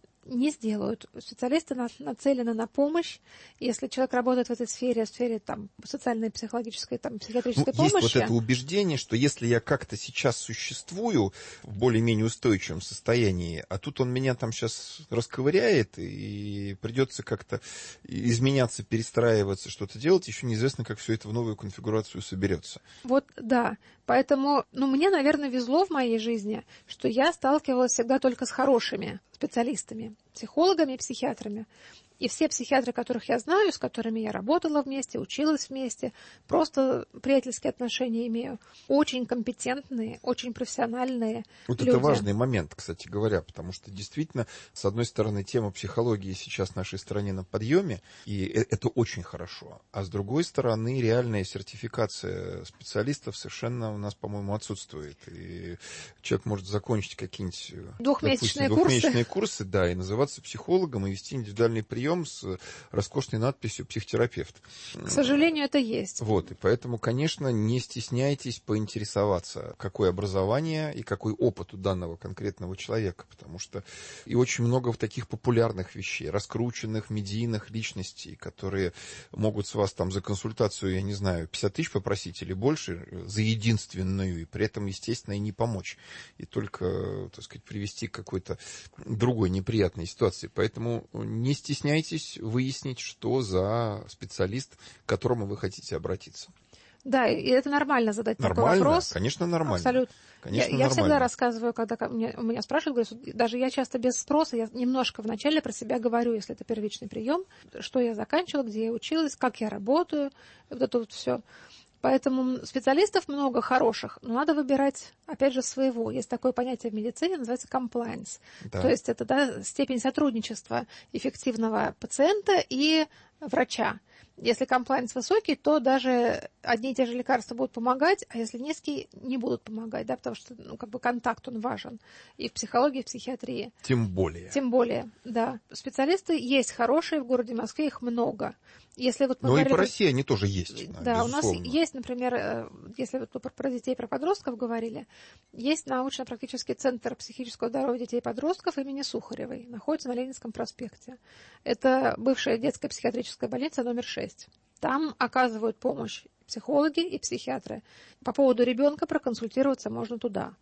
D: Не сделают. Специалисты нацелены на помощь. Если человек работает в этой сфере, в сфере там, социальной, психологической, там, психиатрической ну, помощи...
C: Есть вот это убеждение, что если я как-то сейчас существую в более-менее устойчивом состоянии, а тут он меня там сейчас расковыряет, и придется как-то изменяться, перестраиваться, что-то делать, еще неизвестно, как все это в новую конфигурацию соберется.
D: Вот, да. Поэтому, ну, мне, наверное, везло в моей жизни, что я сталкивалась всегда только с хорошими специалистами, психологами и психиатрами. И все психиатры, которых я знаю, с которыми я работала вместе, училась вместе, просто приятельские отношения имею, очень компетентные, очень профессиональные
C: Вот
D: люди.
C: Это важный момент, кстати говоря, потому что действительно, с одной стороны, тема психологии сейчас в нашей стране на подъеме, и это очень хорошо, а с другой стороны, реальная сертификация специалистов совершенно у нас, по-моему, отсутствует. И человек может закончить какие-нибудь
D: двухмесячные,
C: допустим,
D: курсы.
C: двухмесячные курсы, да, и называться психологом, и вести индивидуальный прием с роскошной надписью «психотерапевт».
D: К сожалению, это есть.
C: Вот, и поэтому, конечно, не стесняйтесь поинтересоваться, какое образование и какой опыт у данного конкретного человека, потому что и очень много таких популярных вещей, раскрученных медийных личностей, которые могут с вас там за консультацию, я не знаю, пятьдесят тысяч попросить или больше, за единственную, и при этом, естественно, и не помочь, и только, так сказать, привести к какой-то другой неприятной ситуации. Поэтому не стесняйтесь выяснить, что за специалист, к которому вы хотите обратиться.
D: Да, и это нормально задать
C: нормально?
D: такой вопрос.
C: Конечно, нормально.
D: Абсолютно.
C: Конечно,
D: я, я всегда рассказываю, когда меня, у меня спрашивают, говорят, даже я часто без спроса, я немножко вначале про себя говорю, если это первичный прием, что я заканчивала, где я училась, как я работаю, вот это вот все. Поэтому специалистов много хороших, но надо выбирать, опять же, своего. Есть такое понятие в медицине, называется compliance. Да. То есть это да, степень сотрудничества эффективного пациента и врача. Если комплайнс высокий, то даже одни и те же лекарства будут помогать, а если низкие, не будут помогать, да, потому что ну, как бы контакт, он важен и в психологии, и в психиатрии.
C: Тем более.
D: Тем более, да. Специалисты есть хорошие в городе Москве, их много. Если вот мы
C: Но
D: говорили,
C: и по России они тоже есть,
D: да,
C: безусловно.
D: У нас есть, например, если вот мы про детей, про подростков говорили, есть научно-практический центр психического здоровья детей и подростков имени Сухаревой, находится на Ленинском проспекте. Это бывшая детская психиатрическая больница номер шесть. Там оказывают помощь психологи и психиатры. По поводу ребенка проконсультироваться можно туда.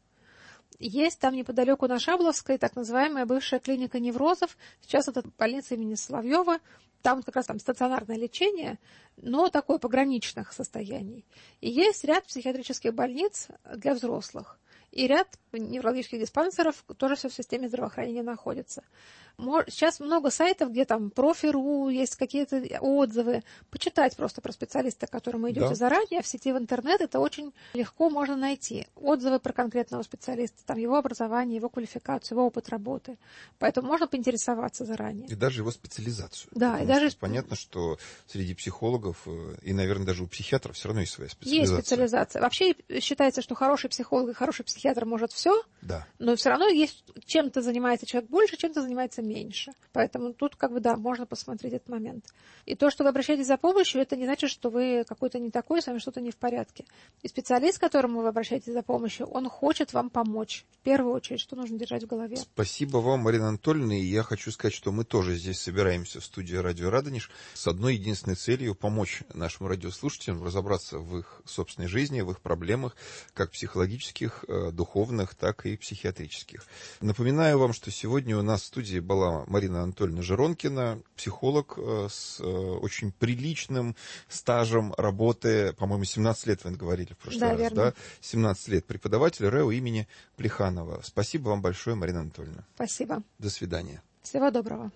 D: Есть там неподалеку на Шабловской так называемая бывшая клиника неврозов. Сейчас это больница имени Соловьева. Там как раз там стационарное лечение, но такое пограничных состояний. И есть ряд психиатрических больниц для взрослых. И ряд неврологических диспансеров тоже все в системе здравоохранения находится. Сейчас много сайтов, где там профи.ру, есть какие-то отзывы. Почитать просто про специалиста, к которому идете
C: Да.
D: заранее, в сети в интернет, это очень легко можно найти. Отзывы про конкретного специалиста, там его образование, его квалификацию, его опыт работы. Поэтому можно поинтересоваться заранее.
C: И даже его специализацию.
D: Да,
C: Потому
D: и даже...
C: что понятно, что среди психологов и, наверное, даже у психиатров все равно есть своя специализация.
D: Есть специализация. Вообще считается, что хороший психолог и хороший психиатр может все,
C: да.
D: но все равно есть, чем-то занимается человек больше, чем-то занимается меньше. Поэтому тут, как бы, да, можно посмотреть этот момент. И то, что вы обращаетесь за помощью, это не значит, что вы какой-то не такой, с вами что-то не в порядке. И специалист, к которому вы обращаетесь за помощью, он хочет вам помочь. В первую очередь, что нужно держать в голове.
C: Спасибо вам, Марина Анатольевна. И я хочу сказать, что мы тоже здесь собираемся в студии «Радио Радонеж» с одной единственной целью — помочь нашим радиослушателям разобраться в их собственной жизни, в их проблемах, как психологических, духовных, так и психиатрических. Напоминаю вам, что сегодня у нас в студии была Марина Анатольевна Жиронкина, психолог с очень приличным стажем работы, по-моему, семнадцать лет вы говорили в прошлый
D: да,
C: раз,
D: верно.
C: да? семнадцать лет, преподаватель РЭО имени Плеханова. Спасибо вам большое, Марина Анатольевна.
D: Спасибо.
C: До свидания.
D: Всего доброго.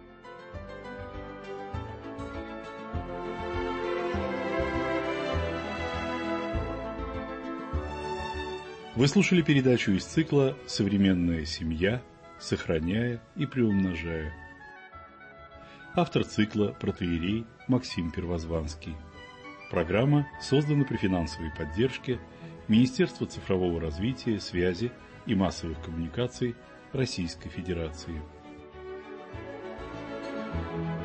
B: Вы слушали передачу из цикла «Современная семья. Сохраняя и приумножая». Автор цикла протоиерей Максим Первозванский. Программа создана при финансовой поддержке Министерства цифрового развития, связи и массовых коммуникаций Российской Федерации.